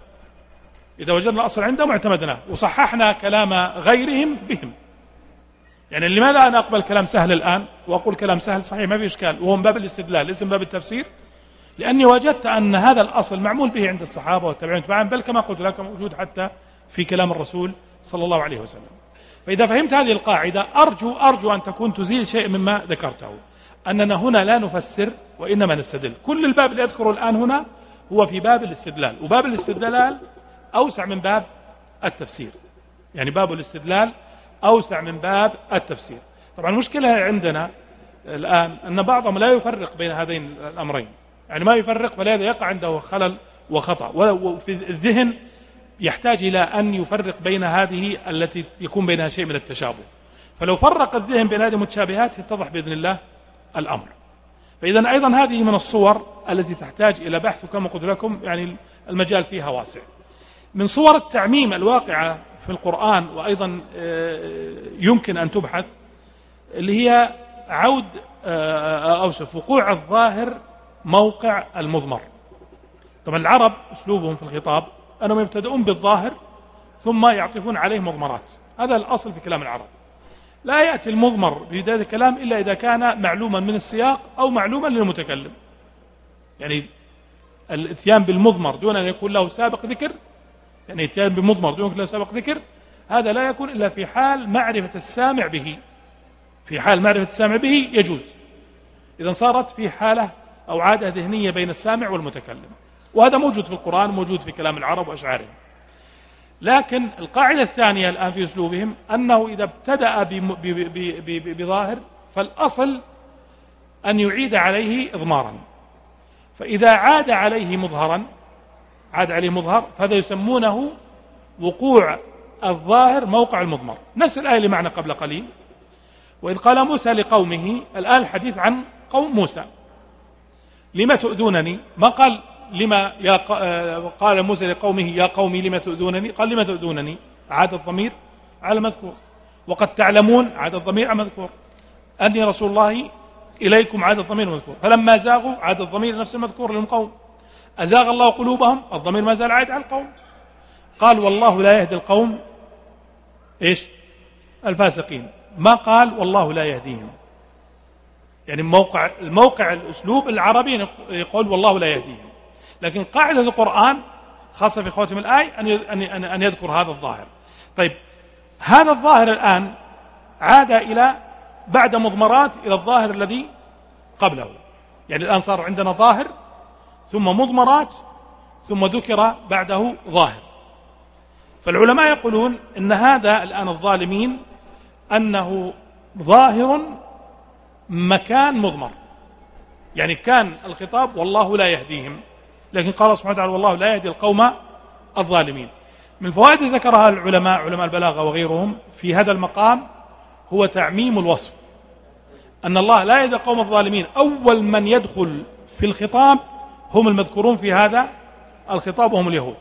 إذا وجدنا الأصل عندهم اعتمدناه وصححنا كلام غيرهم بهم. يعني لماذا أنا أقبل كلام سهل الآن وأقول كلام سهل صحيح ما في إشكال وهو من باب الاستدلال ليس من باب التفسير؟ لأني وجدت أن هذا الأصل معمول به عند الصحابة والتابعين تبعهم، بل كما قلت لك موجود حتى في كلام الرسول صلى الله عليه وسلم. فإذا فهمت هذه القاعدة أرجو أرجو أن تكون تزيل شيء مما ذكرته، أننا هنا لا نفسر وإنما نستدل. كل الباب اللي أذكره الآن هنا هو في باب الاستدلال، وباب الاستدلال أوسع من باب التفسير. يعني باب الاستدلال أوسع من باب التفسير. طبعا المشكلة عندنا الآن أن بعضهم لا يفرق بين هذين الأمرين، يعني ما يفرق، فلهذا يقع عنده خلل وخطأ، وفي الذهن يحتاج إلى أن يفرق بين هذه التي يكون بينها شيء من التشابه. فلو فرق الذهن بين هذه المتشابهات يتضح بإذن الله الأمر. فإذا أيضا هذه من الصور التي تحتاج إلى بحث، وكما قلت لكم يعني المجال فيها واسع. من صور التعميم الواقعة في القرآن وأيضا يمكن أن تبحث اللي هي عود أوصف وقوع الظاهر موقع المضمر. طبعا العرب أسلوبهم في الخطاب أنهم يبتدؤون بالظاهر ثم يعطفون عليه مضمرات، هذا الأصل في كلام العرب. لا يأتي المضمر ببداية الكلام إلا إذا كان معلوما من السياق أو معلوما للمتكلم. يعني الاتيان بالمضمر دون أن يكون له سابق ذكر، يعني اتيان بمضمر دون أن يكون له سابق ذكر، هذا لا يكون إلا في حال معرفة السامع به. في حال معرفة السامع به يجوز، إذا صارت في حالة أو عادة ذهنية بين السامع والمتكلم، وهذا موجود في القرآن، موجود في كلام العرب وأشعارهم. لكن القاعدة الثانية الآن في أسلوبهم أنه إذا ابتدأ بظاهر فالأصل أن يعيد عليه إضمارا، فإذا عاد عليه مظهرا عاد عليه مظهر فهذا يسمونه وقوع الظاهر موقع المضمر. نفس الآية اللي معنا قبل قليل: وإذ قال موسى لقومه. الآن الحديث عن قوم موسى. لما تؤذونني؟ ما قال لما يا قال موسى لقومه يا قومي لما تؤذونني، قال لما تؤذونني، عاد الضمير على مذكور. وقد تعلمون عاد الضمير على مذكور. أني رسول الله إليكم عاد الضمير مذكور. فلما زاغوا عاد الضمير نفس المذكور للقوم. أزاغ الله قلوبهم، الضمير ما زال عاد على القوم. قال والله لا يهدي القوم إيش الفاسقين، ما قال والله لا يهديهم. يعني موقع الموقع الأسلوب العربي يقول والله لا يهديهم، لكن قاعدة القرآن خاصة في خواتم الآية أن أن يذكر هذا الظاهر. طيب هذا الظاهر الآن عاد إلى بعد مضمرات إلى الظاهر الذي قبله. يعني الآن صار عندنا ظاهر ثم مضمرات ثم ذكر بعده ظاهر. فالعلماء يقولون إن هذا الآن الظالمين أنه ظاهر مكان مضمر. يعني كان الخطاب والله لا يهديهم، لكن قال سبحانه وتعالى والله لا يهدي القوم الظالمين. من الفوائد ذكرها العلماء علماء البلاغة وغيرهم في هذا المقام هو تعميم الوصف، أن الله لا يهدي القوم الظالمين. أول من يدخل في الخطاب هم المذكورون في هذا الخطاب وهم اليهود،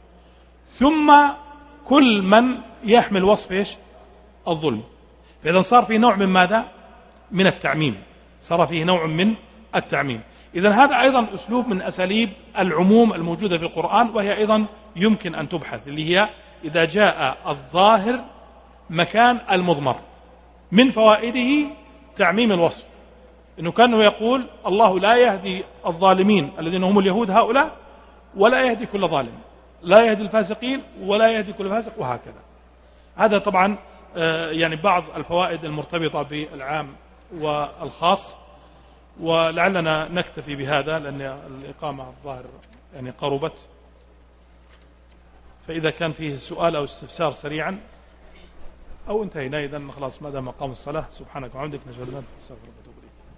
ثم كل من يحمل وصف إيش الظلم. فإذا صار في نوع من ماذا؟ من التعميم، صار فيه نوع من التعميم. إذا هذا أيضا أسلوب من أساليب العموم الموجودة في القرآن، وهي أيضا يمكن أن تبحث، اللي هي إذا جاء الظاهر مكان المضمر. من فوائده تعميم الوصف، إنه كانه يقول الله لا يهدي الظالمين الذين هم اليهود هؤلاء، ولا يهدي كل ظالم، لا يهدي الفاسقين ولا يهدي كل فاسق، وهكذا. هذا طبعا يعني بعض الفوائد المرتبطة بالعام والخاص، ولعلنا نكتفي بهذا لأن الإقامة الظاهر يعني قربت. فإذا كان فيه سؤال أو استفسار سريعا أو انتهينا، إذن خلاص ما دام مقام الصلاة. سبحانك وحمدك نشهد أن لا إله إلا أنت نستغفرك ونتوب إليك.